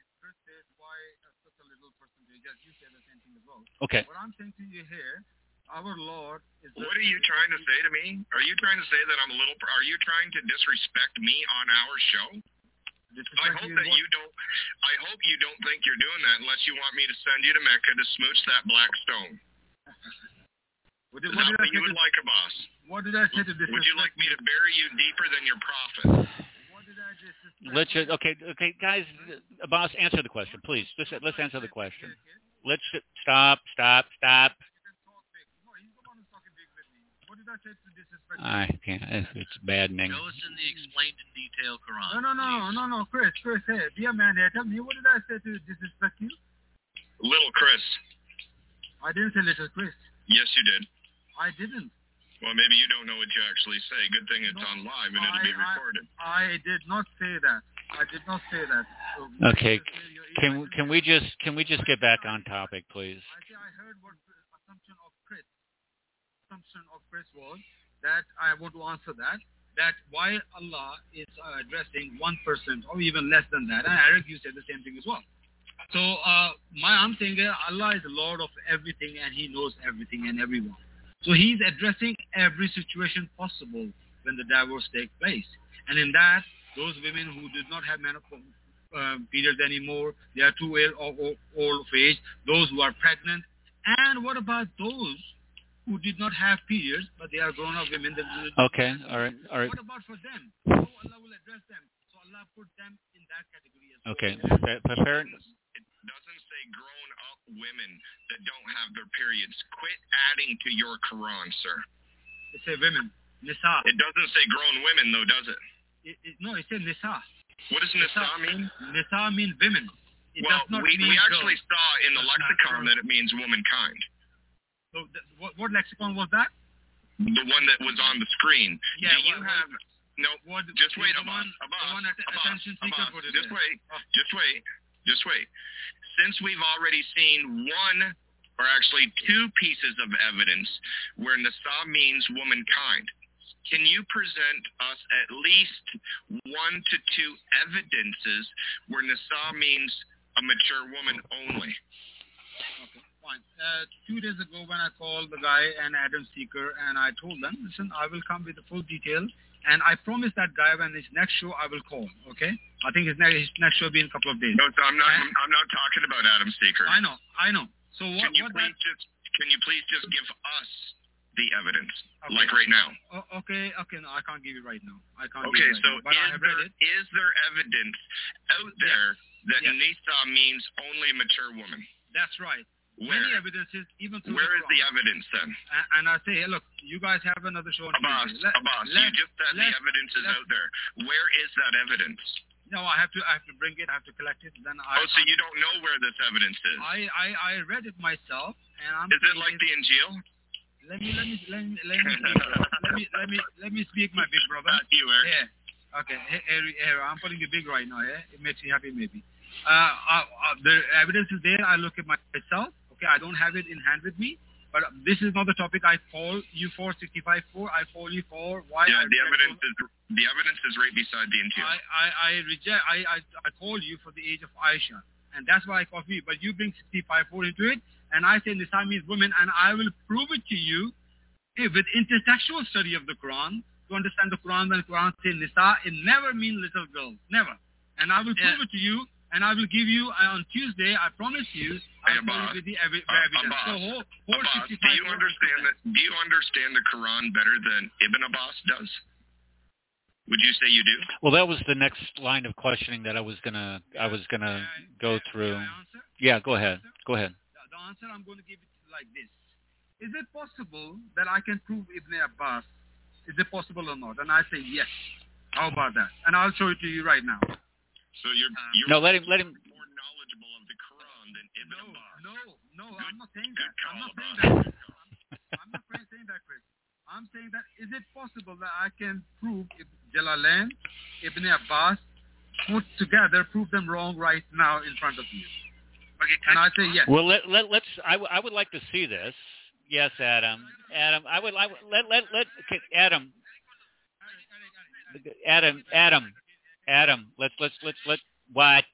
Speaker 7: Okay. What I'm saying to you here, our Lord is...
Speaker 2: What are you trying to say to me? Are you trying to say that I'm a little... Are you trying to disrespect me on our show? I hope you don't think you're doing that unless you want me to send you to Mecca to smooch that black stone. Is that what you would like, Abbas?
Speaker 7: What did I say to this?
Speaker 2: Would you like me to bury you deeper than your prophet?
Speaker 7: What did I disrespect?
Speaker 1: Let's just, okay, guys. Abbas, answer the question, please. Let's answer the question. Let's stop.
Speaker 7: No, he's the one who's talking big with me. What did I say to disrespect?
Speaker 1: I can't. It's maddening.
Speaker 4: Show us in the explained in detail Quran.
Speaker 7: No, Chris, hey, be a man here. Tell me, what did I say to disrespect you?
Speaker 2: Little Chris.
Speaker 7: I didn't say little Chris.
Speaker 2: Yes, you did.
Speaker 7: I didn't.
Speaker 2: Well, maybe you don't know what you actually say. Good thing it's on live and it'll be recorded.
Speaker 7: I did not say that. So
Speaker 1: okay. Can we just get back on topic, please?
Speaker 7: I heard what the assumption of Chris was that I want to answer that why Allah is addressing 1% or even less than that. And Eric, you said the same thing as well. So I'm saying Allah is the Lord of everything and He knows everything and everyone. So He's addressing every situation possible when the divorce takes place. And in that, those women who did not have periods anymore, they are too old of age, those who are pregnant. And what about those who did not have periods, but they are grown-up women?
Speaker 1: Okay, all right.
Speaker 7: What about for them? How Allah will address them? So Allah put them in that category as well.
Speaker 1: Okay,
Speaker 2: It doesn't say grown-up women that don't have their periods. Quit adding to your Quran, sir.
Speaker 7: It says women. Nisa.
Speaker 2: It doesn't say grown women, though, does it?
Speaker 7: No, it says Nisa.
Speaker 2: What does Nisa mean?
Speaker 7: Nisa means women.
Speaker 2: We actually saw in the lexicon that it means womankind.
Speaker 7: So what lexicon was that?
Speaker 2: The one that was on the screen.
Speaker 7: Yeah.
Speaker 2: Just wait, Abbas. Just wait. Since we've already seen one, or actually two pieces of evidence where Nisa means womankind, can you present us at least 1 to 2 evidences where Nisa means a mature woman only?
Speaker 7: Okay, fine. 2 days ago when I called the guy and Adam Seeker, and I told them, listen, I will come with the full detail, and I promised that guy when his next show I will call, okay? I think his next show will be in a couple of days.
Speaker 2: No, so I'm not talking about Adam Seeker.
Speaker 7: I know. So
Speaker 2: can you please just give us the evidence, like right now?
Speaker 7: Okay, no, I can't give you right now.
Speaker 2: Is there evidence out there that Nisa means only mature woman?
Speaker 7: That's right.
Speaker 2: Where?
Speaker 7: Many evidences, even through
Speaker 2: Where is the evidence then?
Speaker 7: And I say, hey, look, you guys have another show on
Speaker 2: Abbas, you just said the evidence is out there. Where is that evidence?
Speaker 7: No, I have to bring it. I have to collect it. Then
Speaker 2: so you don't know where this evidence is?
Speaker 7: I read it myself, and I'm.
Speaker 2: Is it like the Injil?
Speaker 7: Let me speak, my big brother.
Speaker 2: Not you, Eric.
Speaker 7: Yeah. Okay. Here, I'm putting it big right now. Yeah, it makes you happy, maybe. The evidence is there. I look at myself. Okay, I don't have it in hand with me. But this is not the topic I call you for, 65 for. I call you for why.
Speaker 2: Yeah, the evidence is right beside the Injil.
Speaker 7: I call you for the age of Aisha, and that's why I call you. But you bring 65 for into it, and I say Nisa means women, and I will prove it to you with intertextual study of the Quran to understand the Quran. When the Quran says Nisa, it never means little girls, never. And I will prove it to you. And I will give you on Tuesday. I promise you. I will give you the evidence.
Speaker 2: Abbas, do you understand the Quran better than Ibn Abbas does? Would you say you do?
Speaker 1: Well, that was the next line of questioning that I was gonna go through. Yeah, go ahead.
Speaker 7: The answer I'm going to give it like this: is it possible that I can prove Ibn Abbas? Is it possible or not? And I say yes. How about that? And I'll show it to you right now.
Speaker 2: So you're
Speaker 1: let him
Speaker 2: more knowledgeable of the Quran than Ibn Abbas.
Speaker 7: No, I'm not saying that. I'm not saying that, Chris. I'm saying that is it possible that I can prove Jalalain, Ibn Abbas, put together, prove them wrong right now in front of you? Okay, and I say yes.
Speaker 1: Well, let's. I would like to see this. Yes, Adam. Adam, Adam, let's what?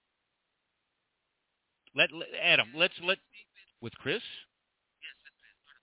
Speaker 1: Let Adam, let's with Chris?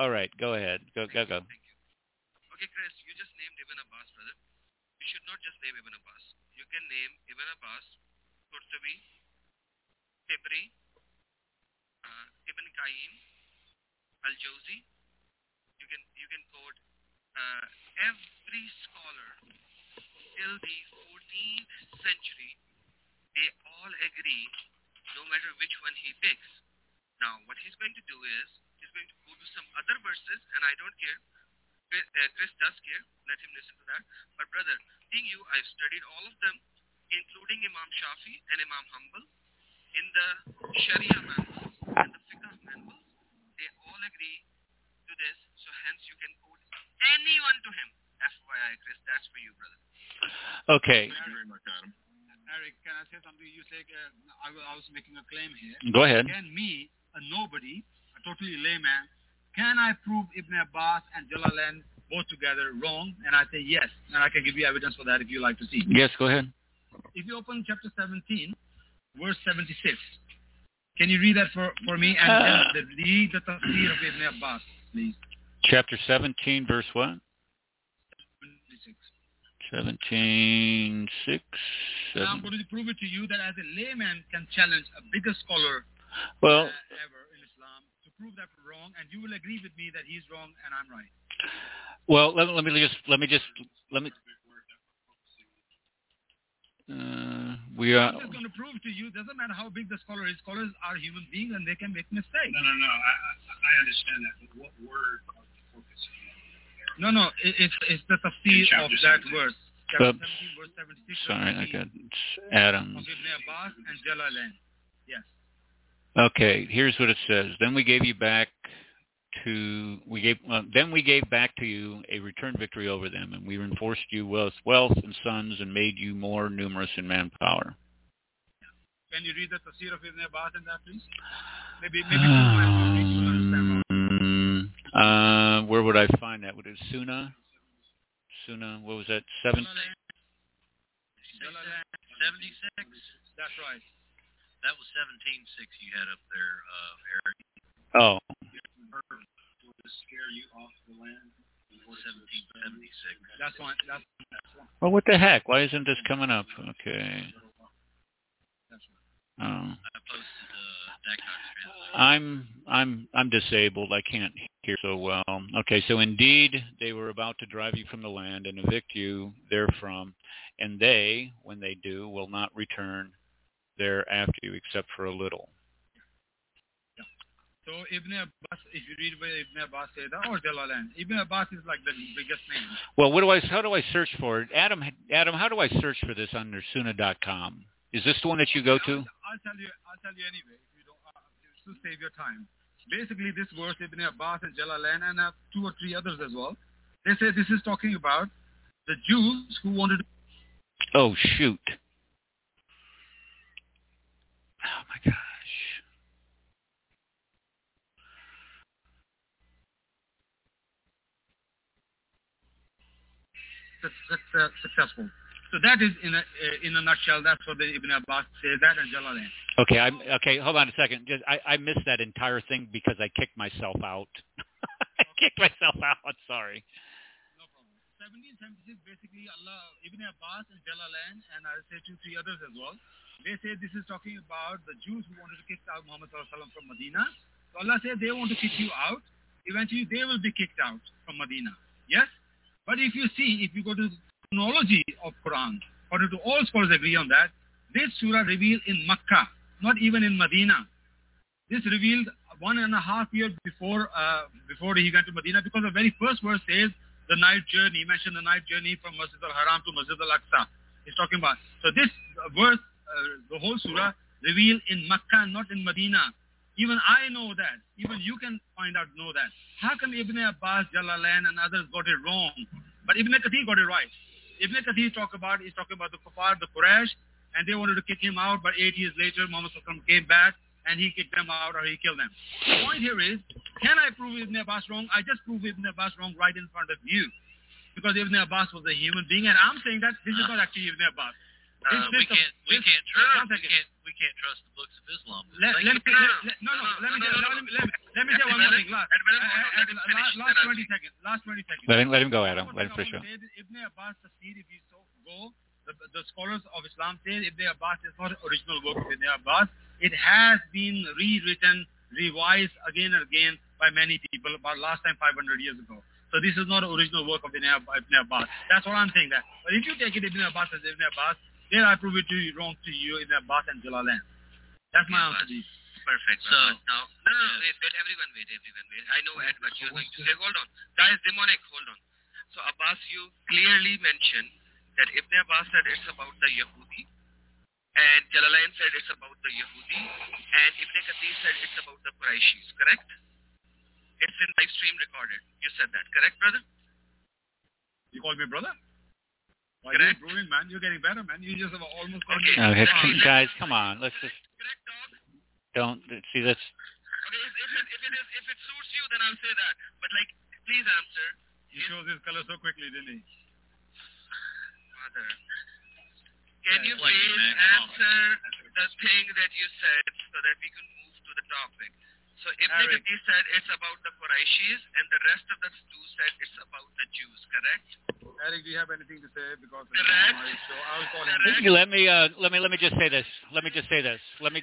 Speaker 1: All right, go ahead. Go.
Speaker 8: Thank you. Okay, Chris, you just named Ibn Abbas, brother. You should not just name Ibn Abbas. You can name Ibn Abbas, Qurtubi, Tibri, Ibn Qayyim, Al-Jawzi. You can quote every scholar till the 14th century. They all agree, no matter which one he picks. Now, what he's going to do is he's going to go to some other verses, and I don't care. Chris does care. Let him listen to that. But brother, being you, I've studied all of them, including Imam Shafi and Imam Hanbal, in the Sharia manuals and the Fiqh manuals. They all agree to this. So hence you can quote anyone to him. FYI, Chris, that's for you, brother.
Speaker 1: Okay.
Speaker 2: Thank you very much, Adam.
Speaker 7: Eric, can I say something? You say I was making a claim here.
Speaker 1: Go ahead.
Speaker 7: Can me, a nobody, a totally layman, can I prove Ibn Abbas and Jalalain both together wrong? And I say yes, and I can give you evidence for that if you like to see.
Speaker 1: Yes, go ahead.
Speaker 7: If you open chapter 17, verse 76, can you read that for me? And then read the tafsir of Ibn Abbas, please.
Speaker 1: Chapter 17, verse what?
Speaker 7: 76.
Speaker 1: 17:6.
Speaker 7: Now I'm going to prove it to you that as a layman can challenge a bigger scholar
Speaker 1: Well,
Speaker 7: ever in Islam to prove that wrong, and you will agree with me that he's wrong and I'm right.
Speaker 1: well, let me we are.
Speaker 7: I'm just going to prove to you, doesn't matter how big the scholar is, scholars are human beings and they can make mistakes.
Speaker 9: No. I understand that, but what word are we focusing on?
Speaker 7: No, it's the tafsir of that verse. Chapter 17, verse 76.
Speaker 1: Sorry, I got Adam.
Speaker 7: Of Ibn Abbas and Jalalain. Yes.
Speaker 1: Okay, here's what it says. Then we gave back to you a return victory over them, and we reinforced you with wealth and sons, and made you more numerous in manpower.
Speaker 7: Can you read the tafsir of Ibn Abbas in that, please? Maybe
Speaker 1: where would I find that? Would it Sunnah? What was that? 76.
Speaker 7: That's right.
Speaker 4: That was 17:6 you had up there, Eric.
Speaker 1: Oh.
Speaker 9: To scare you off the land.
Speaker 4: 1776.
Speaker 7: That's one.
Speaker 1: Well, what the heck? Why isn't this coming up? Okay. Oh.
Speaker 4: I posted Dacox translation.
Speaker 1: I'm disabled. I can't hear so well. Okay, so indeed they were about to drive you from the land and evict you therefrom, and they, when they do, will not return there after you except for a little.
Speaker 7: So Ibn Abbas, if you read where Ibn Abbas said that, or Jalalain, Ibn Abbas is like the biggest name.
Speaker 1: Well, how do I search for it? Adam, how do I search for this under Sunnah.com? Is this the one that you go to?
Speaker 7: I'll tell you anyway, if you don't, to save your time. Basically, this verse, Ibn Abbas and Jalalain, and 2 or 3 others as well, they say this is talking about the Jews who wanted to...
Speaker 1: Oh, shoot. Oh, my gosh.
Speaker 7: Successful. So that is in a nutshell. That's what the Ibn Abbas says that and Jalalain.
Speaker 1: Okay. Hold on a second. I missed that entire thing because I kicked myself out. I kicked myself out. Sorry.
Speaker 7: No problem. 1776 basically Ibn Abbas and Jalalain and I'll say 2, 3 others as well. They say this is talking about the Jews who wanted to kick out Muhammad sallallahu alaihi wasallam from Medina. So Allah says they want to kick you out. Eventually they will be kicked out from Medina. Yes. But if you go to the chronology of Quran, according to all scholars agree on that, this surah revealed in Makkah, not even in Medina. This revealed 1.5 years before he went to Medina, because the very first verse says the night journey, mentioned the night journey from Masjid al-Haram to Masjid al-Aqsa. He's talking about. So this verse, the whole surah, revealed in Makkah, not in Medina. Even I know that. Even you can know that. How come Ibn Abbas, Jalalain, and others got it wrong? But Ibn Kathir got it right. Ibn Kathir is talking about the Kuffar, the Quraysh, and they wanted to kick him out, but 8 years later, Muhammad sallallahu alaihi wasallam came back, and he kicked them out, or he killed them. The point here is, can I prove Ibn Abbas wrong? I just proved Ibn Abbas wrong right in front of you. Because Ibn Abbas was a human being, and I'm saying that this is not actually Ibn Abbas.
Speaker 4: We can't trust the books of Islam.
Speaker 7: Let me say one more thing. Last 20 seconds.
Speaker 1: Let him go, Adam. Let him finish up.
Speaker 7: Ibn Abbas tafsir, if you go, the scholars of Islam say Ibn Abbas is not original work of Ibn Abbas. It has been rewritten, revised again and again by many people, about last time 500 years ago. So this is not the original work of Ibn Abbas. That's what I'm saying. That. But if you take it Ibn Abbas as Ibn Abbas, then I prove it to you wrong to you Ibn Abbas and Jalalain. That's my answer to you.
Speaker 8: Perfect. So now, no, wait, everyone wait. I know what you're going to say. Hold on. Guys, demonic, hold on. So Abbas, you clearly mentioned that Ibn Abbas said it's about the Yahudi, and Jalalain said it's about the Yahudi, and Ibn Kathir said it's about the Qurayshis, correct? It's in live stream recorded. You said that, correct, brother?
Speaker 7: You called me brother? Why
Speaker 8: correct.
Speaker 7: You're improving, man. You're getting better, man. You just have almost...
Speaker 1: Okay, guys, come on. Let's just...
Speaker 8: Correct, dog?
Speaker 1: Don't... See, that's...
Speaker 8: Okay, if it suits you, then I'll say that. But, please answer.
Speaker 7: He chose his color so quickly, didn't he?
Speaker 8: Mother. Can you please answer the thing that you said so that we can move to the topic? So Ibn Kathir said it's about the Qurayshis, and the rest of the two said it's about the Jews, correct?
Speaker 7: Eric, do you have anything to say? Because
Speaker 8: correct.
Speaker 7: So I'll call him.
Speaker 1: Let me just say this.
Speaker 8: The thing is, I'm showing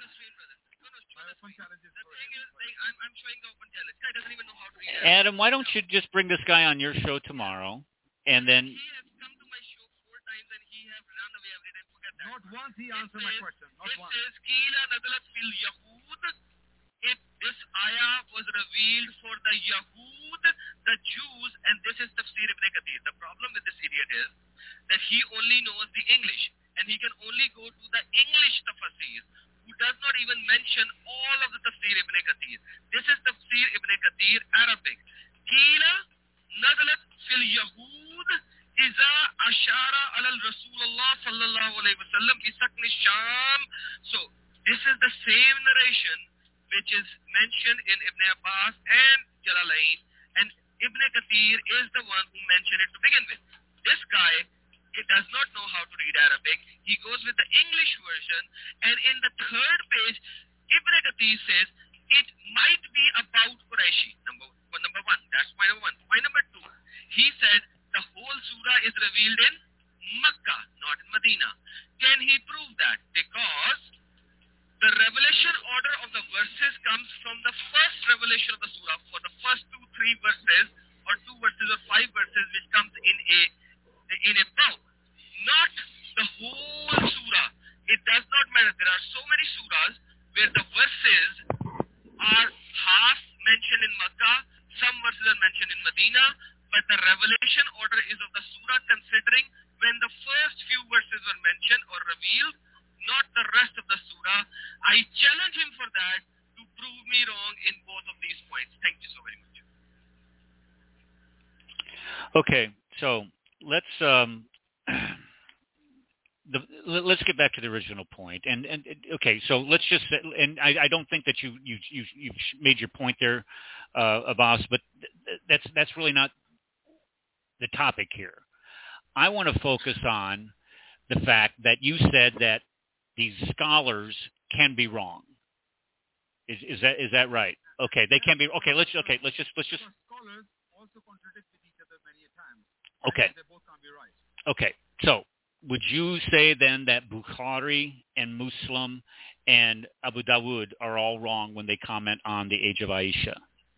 Speaker 8: the open challenge. This guy doesn't even know how to read.
Speaker 1: Adam, why don't you just bring this guy on your show tomorrow, and then...
Speaker 8: He has come to my show 4 times, and he has run away every time. Forget that.
Speaker 7: Not once he answered my question. Not once.
Speaker 8: It says, Qila nazalat fil Yahud. If this ayah was revealed for the Yahud, the Jews, and this is Tafsir Ibn Kathir. The problem with this idiot is that he only knows the English, and he can only go to the English tafsir, who does not even mention all of the Tafsir Ibn Kathir. This is Tafsir Ibn Kathir, Arabic. Qila nazalat fil Yahud iza ashara alal Rasulullah sallallahu alayhi wa sallam bisakni Sham. So, this is the same narration which is mentioned in Ibn Abbas and Jalalain, and Ibn Kathir is the one who mentioned it to begin with. This guy, he does not know how to read Arabic. He goes with the English version, and in the 3rd page, Ibn Kathir says, it might be about Quraishi. Number one. That's point number 1. Point number 2, he said the whole surah is revealed in Makkah, not in Medina. Can he prove that? Because the revelation order of the verses comes from the first revelation of the surah, for the first 2-3 verses, or 2 verses or 5 verses, which comes in a bulk, not the whole surah. It does not matter. There are so many surahs where the verses are half mentioned in Makkah, some verses are mentioned in Medina, but the revelation order is of the surah considering when the first few verses were mentioned or revealed, not the rest of the surah. I challenge him for that to prove me wrong in both of these points. Thank you so very much.
Speaker 1: Okay, so let's let's get back to the original point. And okay, so let's just, and I don't think that you've made your point there, Abbas, but that's really not the topic here. I want to focus on the fact that you said that these scholars can be wrong. Is that right? Okay, they can be. Okay, let's just.
Speaker 7: Scholars also contradict with each other many times.
Speaker 1: Okay.
Speaker 7: They both can't be right.
Speaker 1: Okay, so would you say then that Bukhari and Muslim and Abu Dawud are all wrong when they comment on the age of Aisha?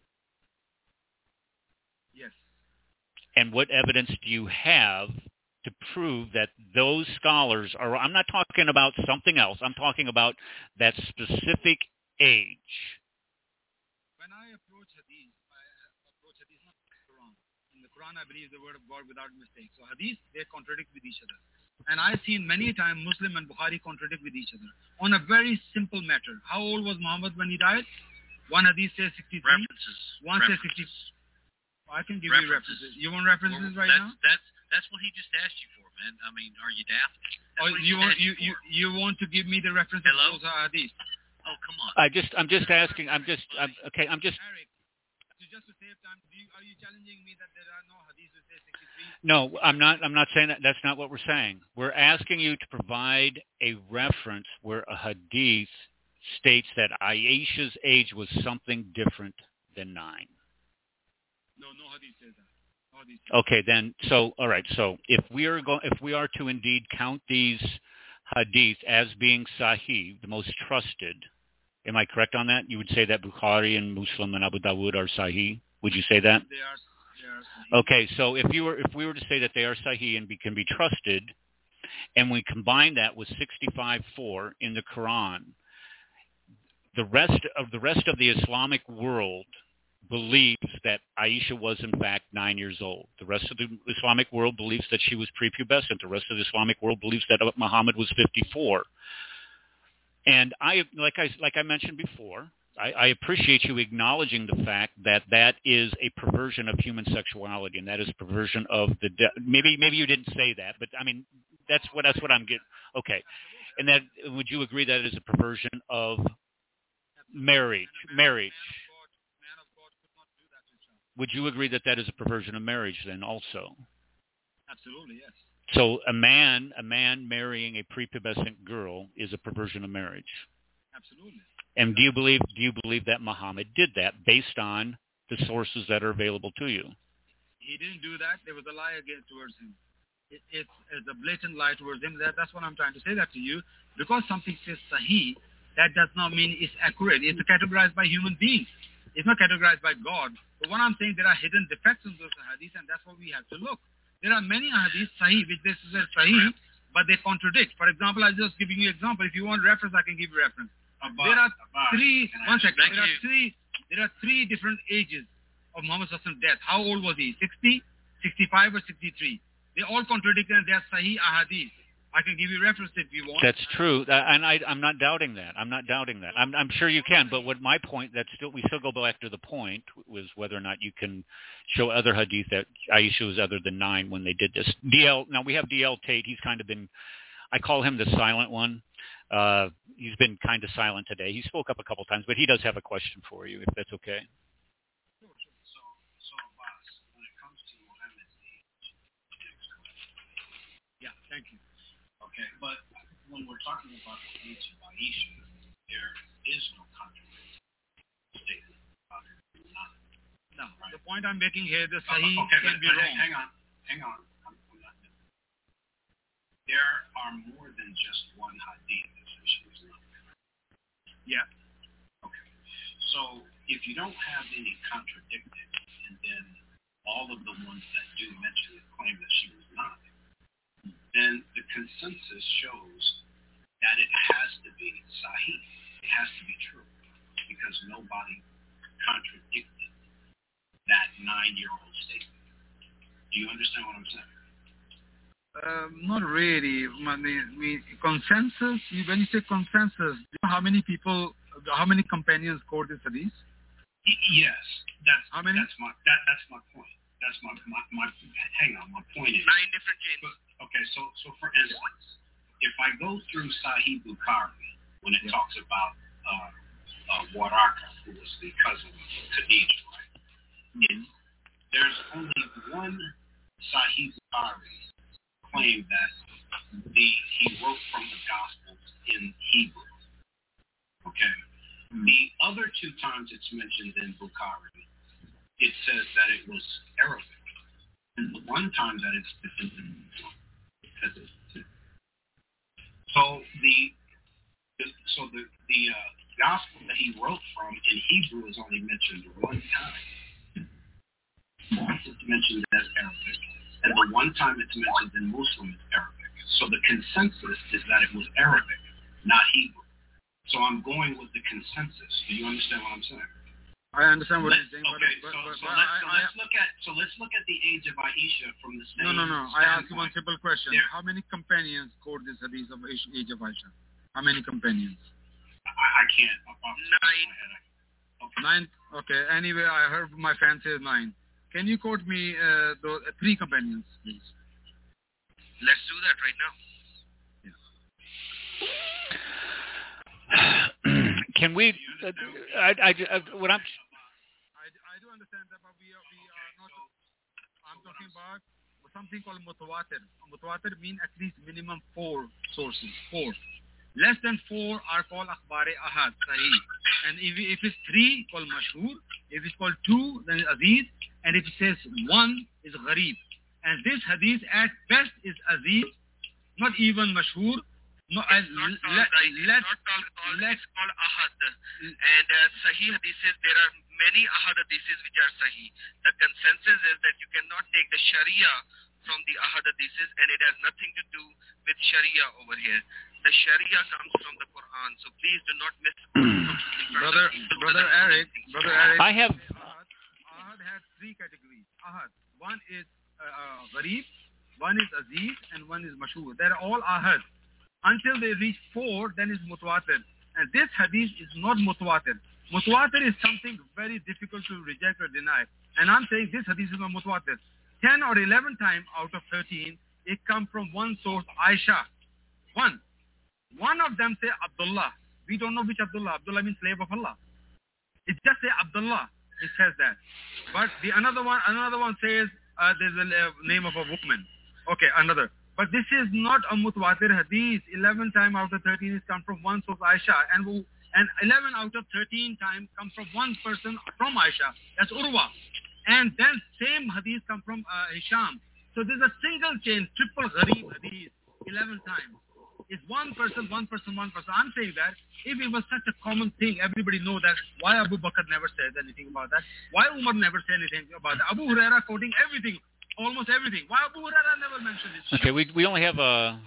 Speaker 7: Yes.
Speaker 1: And what evidence do you have to prove that those scholars are... I'm not talking about something else. I'm talking about that specific age.
Speaker 7: When I approach Hadith not the Quran. In the Quran, I believe the word of God without mistake. So Hadith, they contradict with each other. And I've seen many times Muslim and Bukhari contradict with each other on a very simple matter. How old was Muhammad when he died? One Hadith says 63.
Speaker 4: References.
Speaker 7: One says 60. I can give you references. You want references now?
Speaker 4: That's what he just asked you for, man. I mean, are you daft?
Speaker 7: You want to give me the references
Speaker 4: Hello?
Speaker 7: to those hadith?
Speaker 4: Oh, come on.
Speaker 1: I'm just asking. I'm just.
Speaker 7: Eric, Just to save time, are you challenging me that there are no hadiths that say 63?
Speaker 1: No, I'm not saying that. That's not what we're saying. We're asking you to provide a reference where a hadith states that Aisha's age was something different than 9.
Speaker 7: No hadith says that. No hadith says
Speaker 1: okay, then. So, all right. So, if we are to indeed count these hadith as being sahih, the most trusted. Am I correct on that? You would say that Bukhari and Muslim and Abu Dawud are sahih? Would you say that?
Speaker 7: They are sahih.
Speaker 1: Okay, so if we were to say that they are sahih and can be trusted, and we combine that with 65:4 in the Quran, the rest of the Islamic world believes that Aisha was in fact 9 years old. The rest of the Islamic world believes that she was prepubescent. The rest of the Islamic world believes that Muhammad was 54. And like I mentioned before, I appreciate you acknowledging the fact that that is a perversion of human sexuality, and that is a perversion of the maybe you didn't say that, but I mean that's what I'm getting. Okay, and that would you agree that it is a perversion of marriage? Would you agree that that is a perversion of marriage then also?
Speaker 7: Absolutely, yes.
Speaker 1: So a man marrying a prepubescent girl is a perversion of marriage.
Speaker 7: Absolutely.
Speaker 1: And do you believe that Muhammad did that based on the sources that are available to you?
Speaker 7: He didn't do that. There was a lie again towards him. It's a blatant lie towards him. That's what I'm trying to say that to you. Because something says sahih, that does not mean it's accurate. It's categorized by human beings. It's not categorized by God. But what I'm saying, there are hidden defects in those hadiths, and that's what we have to look. There are many hadiths sahih, which this is a sahih, but they contradict. For example, I'm just giving you an example. If you want reference, I can give you reference. There are three different ages of Muhammad's death. How old was he? 60, 65, or 63? They all contradict, and they are sahih ahadith. I can give you reference if you want.
Speaker 1: That's true, and I'm not doubting that. I'm sure you can, but what my point we still go back to the point was whether or not you can show other hadith that Aisha was other than 9 when they did this. Now we have DL Tate. He's kind of been, I call him the silent one. He's been kind of silent today. He spoke up a couple times, but he does have a question for you, if that's okay.
Speaker 9: So Abbas, when it comes to Muhammad's age,
Speaker 7: yeah, thank you.
Speaker 9: Okay, but when we're talking about the age of Aisha, there is no contradiction statement about her being 9.
Speaker 7: No, right? The point I'm making here, the sahih can be wrong.
Speaker 9: Hang on. I'm not done. There are more than just one hadith that says she was 9.
Speaker 7: Yeah.
Speaker 9: Okay. So if you don't have any contradicted, and then all of the ones that do mention it claim that she was 9, then the consensus shows that it has to be sahih. It has to be true because nobody contradicted that 9-year-old statement. Do you understand what I'm saying?
Speaker 7: Not really. I mean, consensus, when you say consensus, do you know how many companions quote this hadith?
Speaker 9: Yes.
Speaker 7: How many?
Speaker 9: That's my point. That's my hang on, my point is
Speaker 8: 9 different chains.
Speaker 9: Okay, so for instance, if I go through Sahih Bukhari when it talks about Waraka, who was the cousin of Khadija, right? There's only one Sahih Bukhari claim that he wrote from the Gospels in Hebrew. Okay, the other 2 times it's mentioned in Bukhari, it says that it was Arabic, and the one time that it's mentioned. So the gospel that he wrote from in Hebrew is only mentioned 1 time. Once it's mentioned as Arabic, and the 1 time it's mentioned in Muslim is Arabic. So the consensus is that it was Arabic, not Hebrew. So I'm going with the consensus. Do you understand what I'm saying?
Speaker 7: I understand what you're saying.
Speaker 9: Okay, so let's look at the age of Aisha from the same.
Speaker 7: No. I ask you one simple question. How many companions quote this hadith of age of Aisha? How many companions?
Speaker 9: I can't.
Speaker 7: 9. Okay. Anyway, I heard my fan say 9. Can you quote me those 3 companions, please?
Speaker 8: Let's do that right now.
Speaker 1: Can we? I do understand
Speaker 7: are something called mutawatir. Mutawatir means at least minimum 4 sources. 4. Less than 4 are called akhbar ahad, sahih. And if it's 3, called mashhur. If it's called 2, then it's aziz. And if it says 1, is gharib. And this hadith at best is aziz, not even mashhur. No,
Speaker 8: it's called ahad. And sahih hadiths, there are many ahad hadiths which are sahih. The consensus is that you cannot take the sharia from the ahad hadiths, and it has nothing to do with sharia over here. The sharia comes from the Quran, so please do not miss
Speaker 7: Brother Eric,
Speaker 1: I have
Speaker 7: ahad has 3 categories. Ahad, one is gharib, one is aziz, and one is mashhur. They're all ahad. Until they reach 4, then it's mutawatir. And this hadith is not mutawatir. Mutawatir is something very difficult to reject or deny. And I'm saying this hadith is not mutawatir. 10 or 11 times out of 13, it comes from one source, Aisha. One of them say Abdullah. We don't know which Abdullah. Abdullah means slave of Allah. It just say Abdullah. It says that. But the another one says there's a name of a woman. Okay, another. But this is not a mutawatir hadith. 11 times out of 13 is come from one source, Aisha. And 11 out of 13 times come from one person from Aisha. That's Urwa. And then same hadith come from Hisham. So there's a single chain, triple gharib hadith, 11 times. It's one person. I'm saying that if it was such a common thing, everybody know that. Why Abu Bakr never says anything about that? Why Umar never said anything about that? Abu Huraira quoting everything. Almost everything. Why Abu Huraira never mentioned it?
Speaker 1: Okay, we only have a...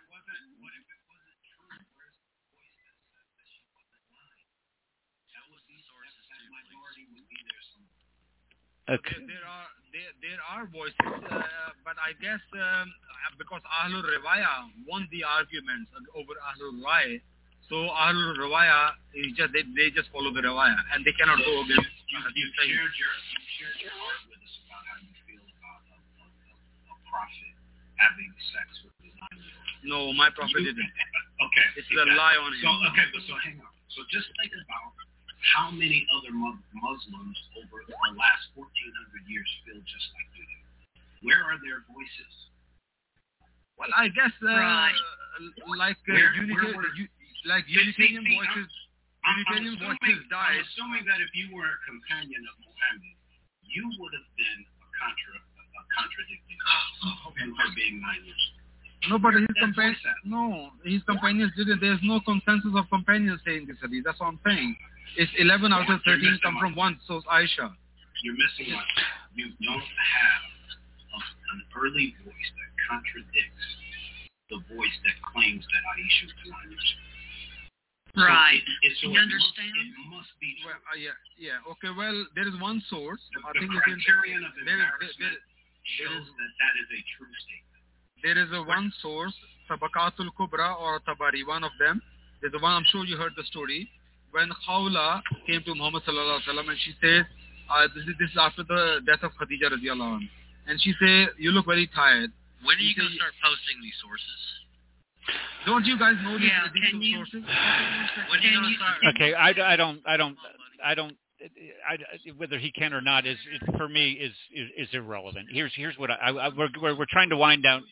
Speaker 1: Okay.
Speaker 7: There are voices, but I guess because Ahlul Riwaya won the arguments over Ahlul Rai, so Ahlul Riwaya they just follow the Riwaya and they cannot go against.
Speaker 9: You shared your heart with us about how you feel about a prophet having sex with his 9-year-old.
Speaker 7: No, my prophet didn't.
Speaker 9: Okay.
Speaker 7: It's a lie on him.
Speaker 9: So hang on. So just think about how many other Muslims over the last 1,400 years feel just like you do. Where are their voices?
Speaker 7: Well, I guess Unitarian voices. Unitarian voices died.
Speaker 9: I'm assuming that if you were a companion of Muhammad, you would have been contradicting her being 9 years old.
Speaker 7: No, but his companions didn't. There's no consensus of companions saying this hadith. That's what I'm saying. It's 11 out of 13 come from one source, Aisha.
Speaker 9: You're missing one. You don't have an early voice that contradicts the voice that claims that Aisha was 9 years old.
Speaker 5: Right.
Speaker 9: So
Speaker 5: you understand?
Speaker 9: It must be true.
Speaker 7: Well, yeah. Okay, well, there is one source.
Speaker 9: The criterion of embarrassment shows that is a true statement.
Speaker 7: There is one source, Tabaqatul Kubra or Tabari, one of them. There's one, I'm sure you heard the story. When Khawla came to Muhammad sallallahu alaihi wasallam and she says, this is after the death of Khadija radiallahu anha. And she said, you look very tired.
Speaker 4: When are you going to start posting these sources?
Speaker 7: Don't you guys know these sources?
Speaker 4: When are you going to start?
Speaker 1: Okay, I don't. Whether he can or not is for me is irrelevant. Here's what we're trying to wind down.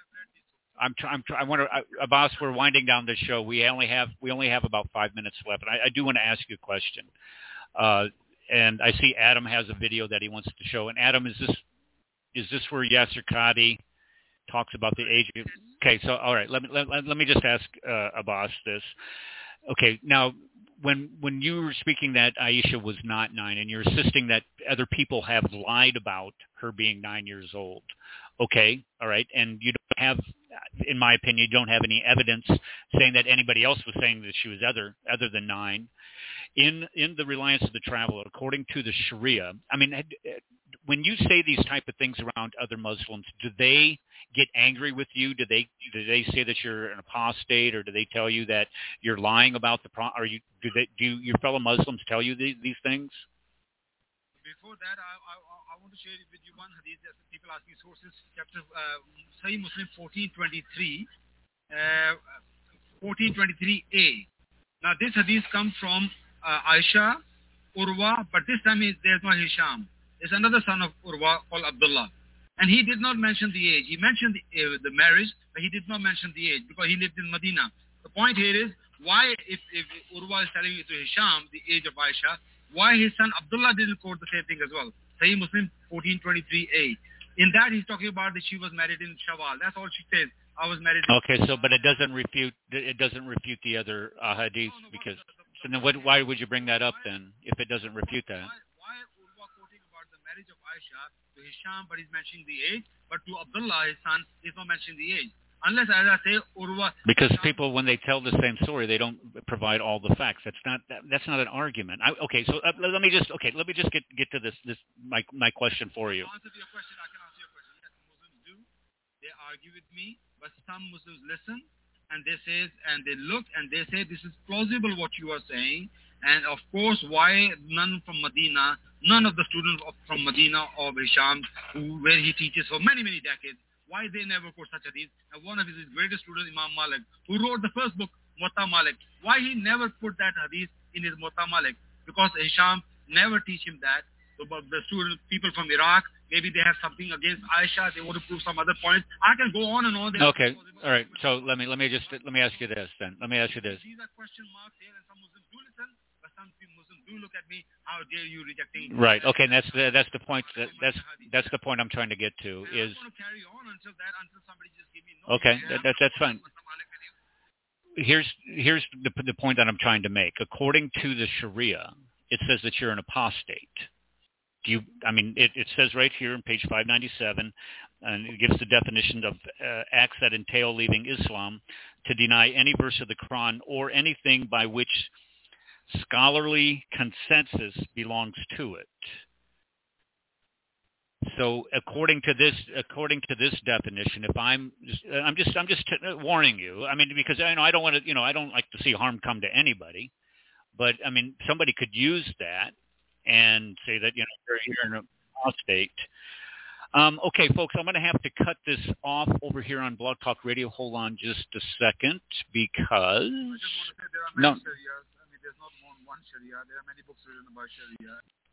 Speaker 1: Abbas, we're winding down this show. We only have about 5 minutes left, and I do want to ask you a question. And I see Adam has a video that he wants to show. And Adam, is this where Yasser Qadi talks about the age? Okay, so all right, let me just ask Abbas this. Okay, now when you were speaking that Aisha was not 9, and you're insisting that other people have lied about her being 9 years old. Okay, all right, and you don't have, in my opinion, you don't have any evidence saying that anybody else was saying that she was other than 9. In the Reliance of the Traveler, according to the Sharia, I mean, when you say these type of things around other Muslims, do they get angry with you? Do they say that you're an apostate, or do they tell you that you're lying about the do your fellow Muslims tell you these things?
Speaker 7: Before that, I want to share with you one hadith that people ask me sources. Chapter Sahih Muslim 1423, 1423a. Now this hadith comes from Aisha, Urwa, but this time there's no Hisham. There's another son of Urwa called Abdullah. And he did not mention the age. He mentioned the marriage, but he did not mention the age because he lived in Medina. The point here is, why, if Urwa is telling it to Hisham, the age of Aisha, why his son Abdullah didn't quote the same thing as well? Sahih Muslim 1423a. In that, he's talking about that she was married in Shawwal. That's all she says. I was married.
Speaker 1: Okay, so but it doesn't refute the other hadith because. So then, why would you bring that up then if it doesn't refute that?
Speaker 7: Why Urwa quoting about the marriage of Aisha to Hisham, but he's mentioning the age, but to Abdullah, his son, he's not mentioning the age. Unless, as I say, Urwa. Because
Speaker 1: people, when they tell the same story, they don't provide all the facts. That's not an argument. So let me just get to this my question for you.
Speaker 7: To answer your question, I can answer your question. Yes, Muslims do. They argue with me, but some Muslims listen and they look and they say this is plausible what you are saying. And of course, why none from Medina, none of the students from Medina or Hisham, where he teaches for many decades. Why they never quote such hadith? And one of his greatest students, Imam Malik, who wrote the first book, Muwatta Malik. Why he never put that hadith in his Muwatta Malik? Because Hisham never teach him that. So, but the people from Iraq, maybe they have something against Aisha. They want to prove some other points. I can go on and on.
Speaker 1: Okay, all right. So let me ask you this then. Let me ask you this.
Speaker 7: These are question marks here, and some Muslims do listen, but some Muslims do look at me. How dare you rejecting?
Speaker 1: Right. Okay. And that's the point. That's the point I'm trying to get to.
Speaker 7: And
Speaker 1: is
Speaker 7: I'm going to carry on until somebody just give me.
Speaker 1: Okay. That's fine. Here's the point that I'm trying to make. According to the Sharia, it says that you're an apostate. It says right here on page 597, and it gives the definition of acts that entail leaving Islam, to deny any verse of the Quran or anything by which scholarly consensus belongs to it. So according to this definition, if I'm just warning you. Because I don't want to, I don't like to see harm come to anybody, but somebody could use that and say that you're an apostate. Okay, folks, I'm going to have to cut this off over here on Blog Talk Radio. Hold on just a second, because
Speaker 7: I just want to say there are many Sharias. There's not one Sharia. There are many books written about Sharia.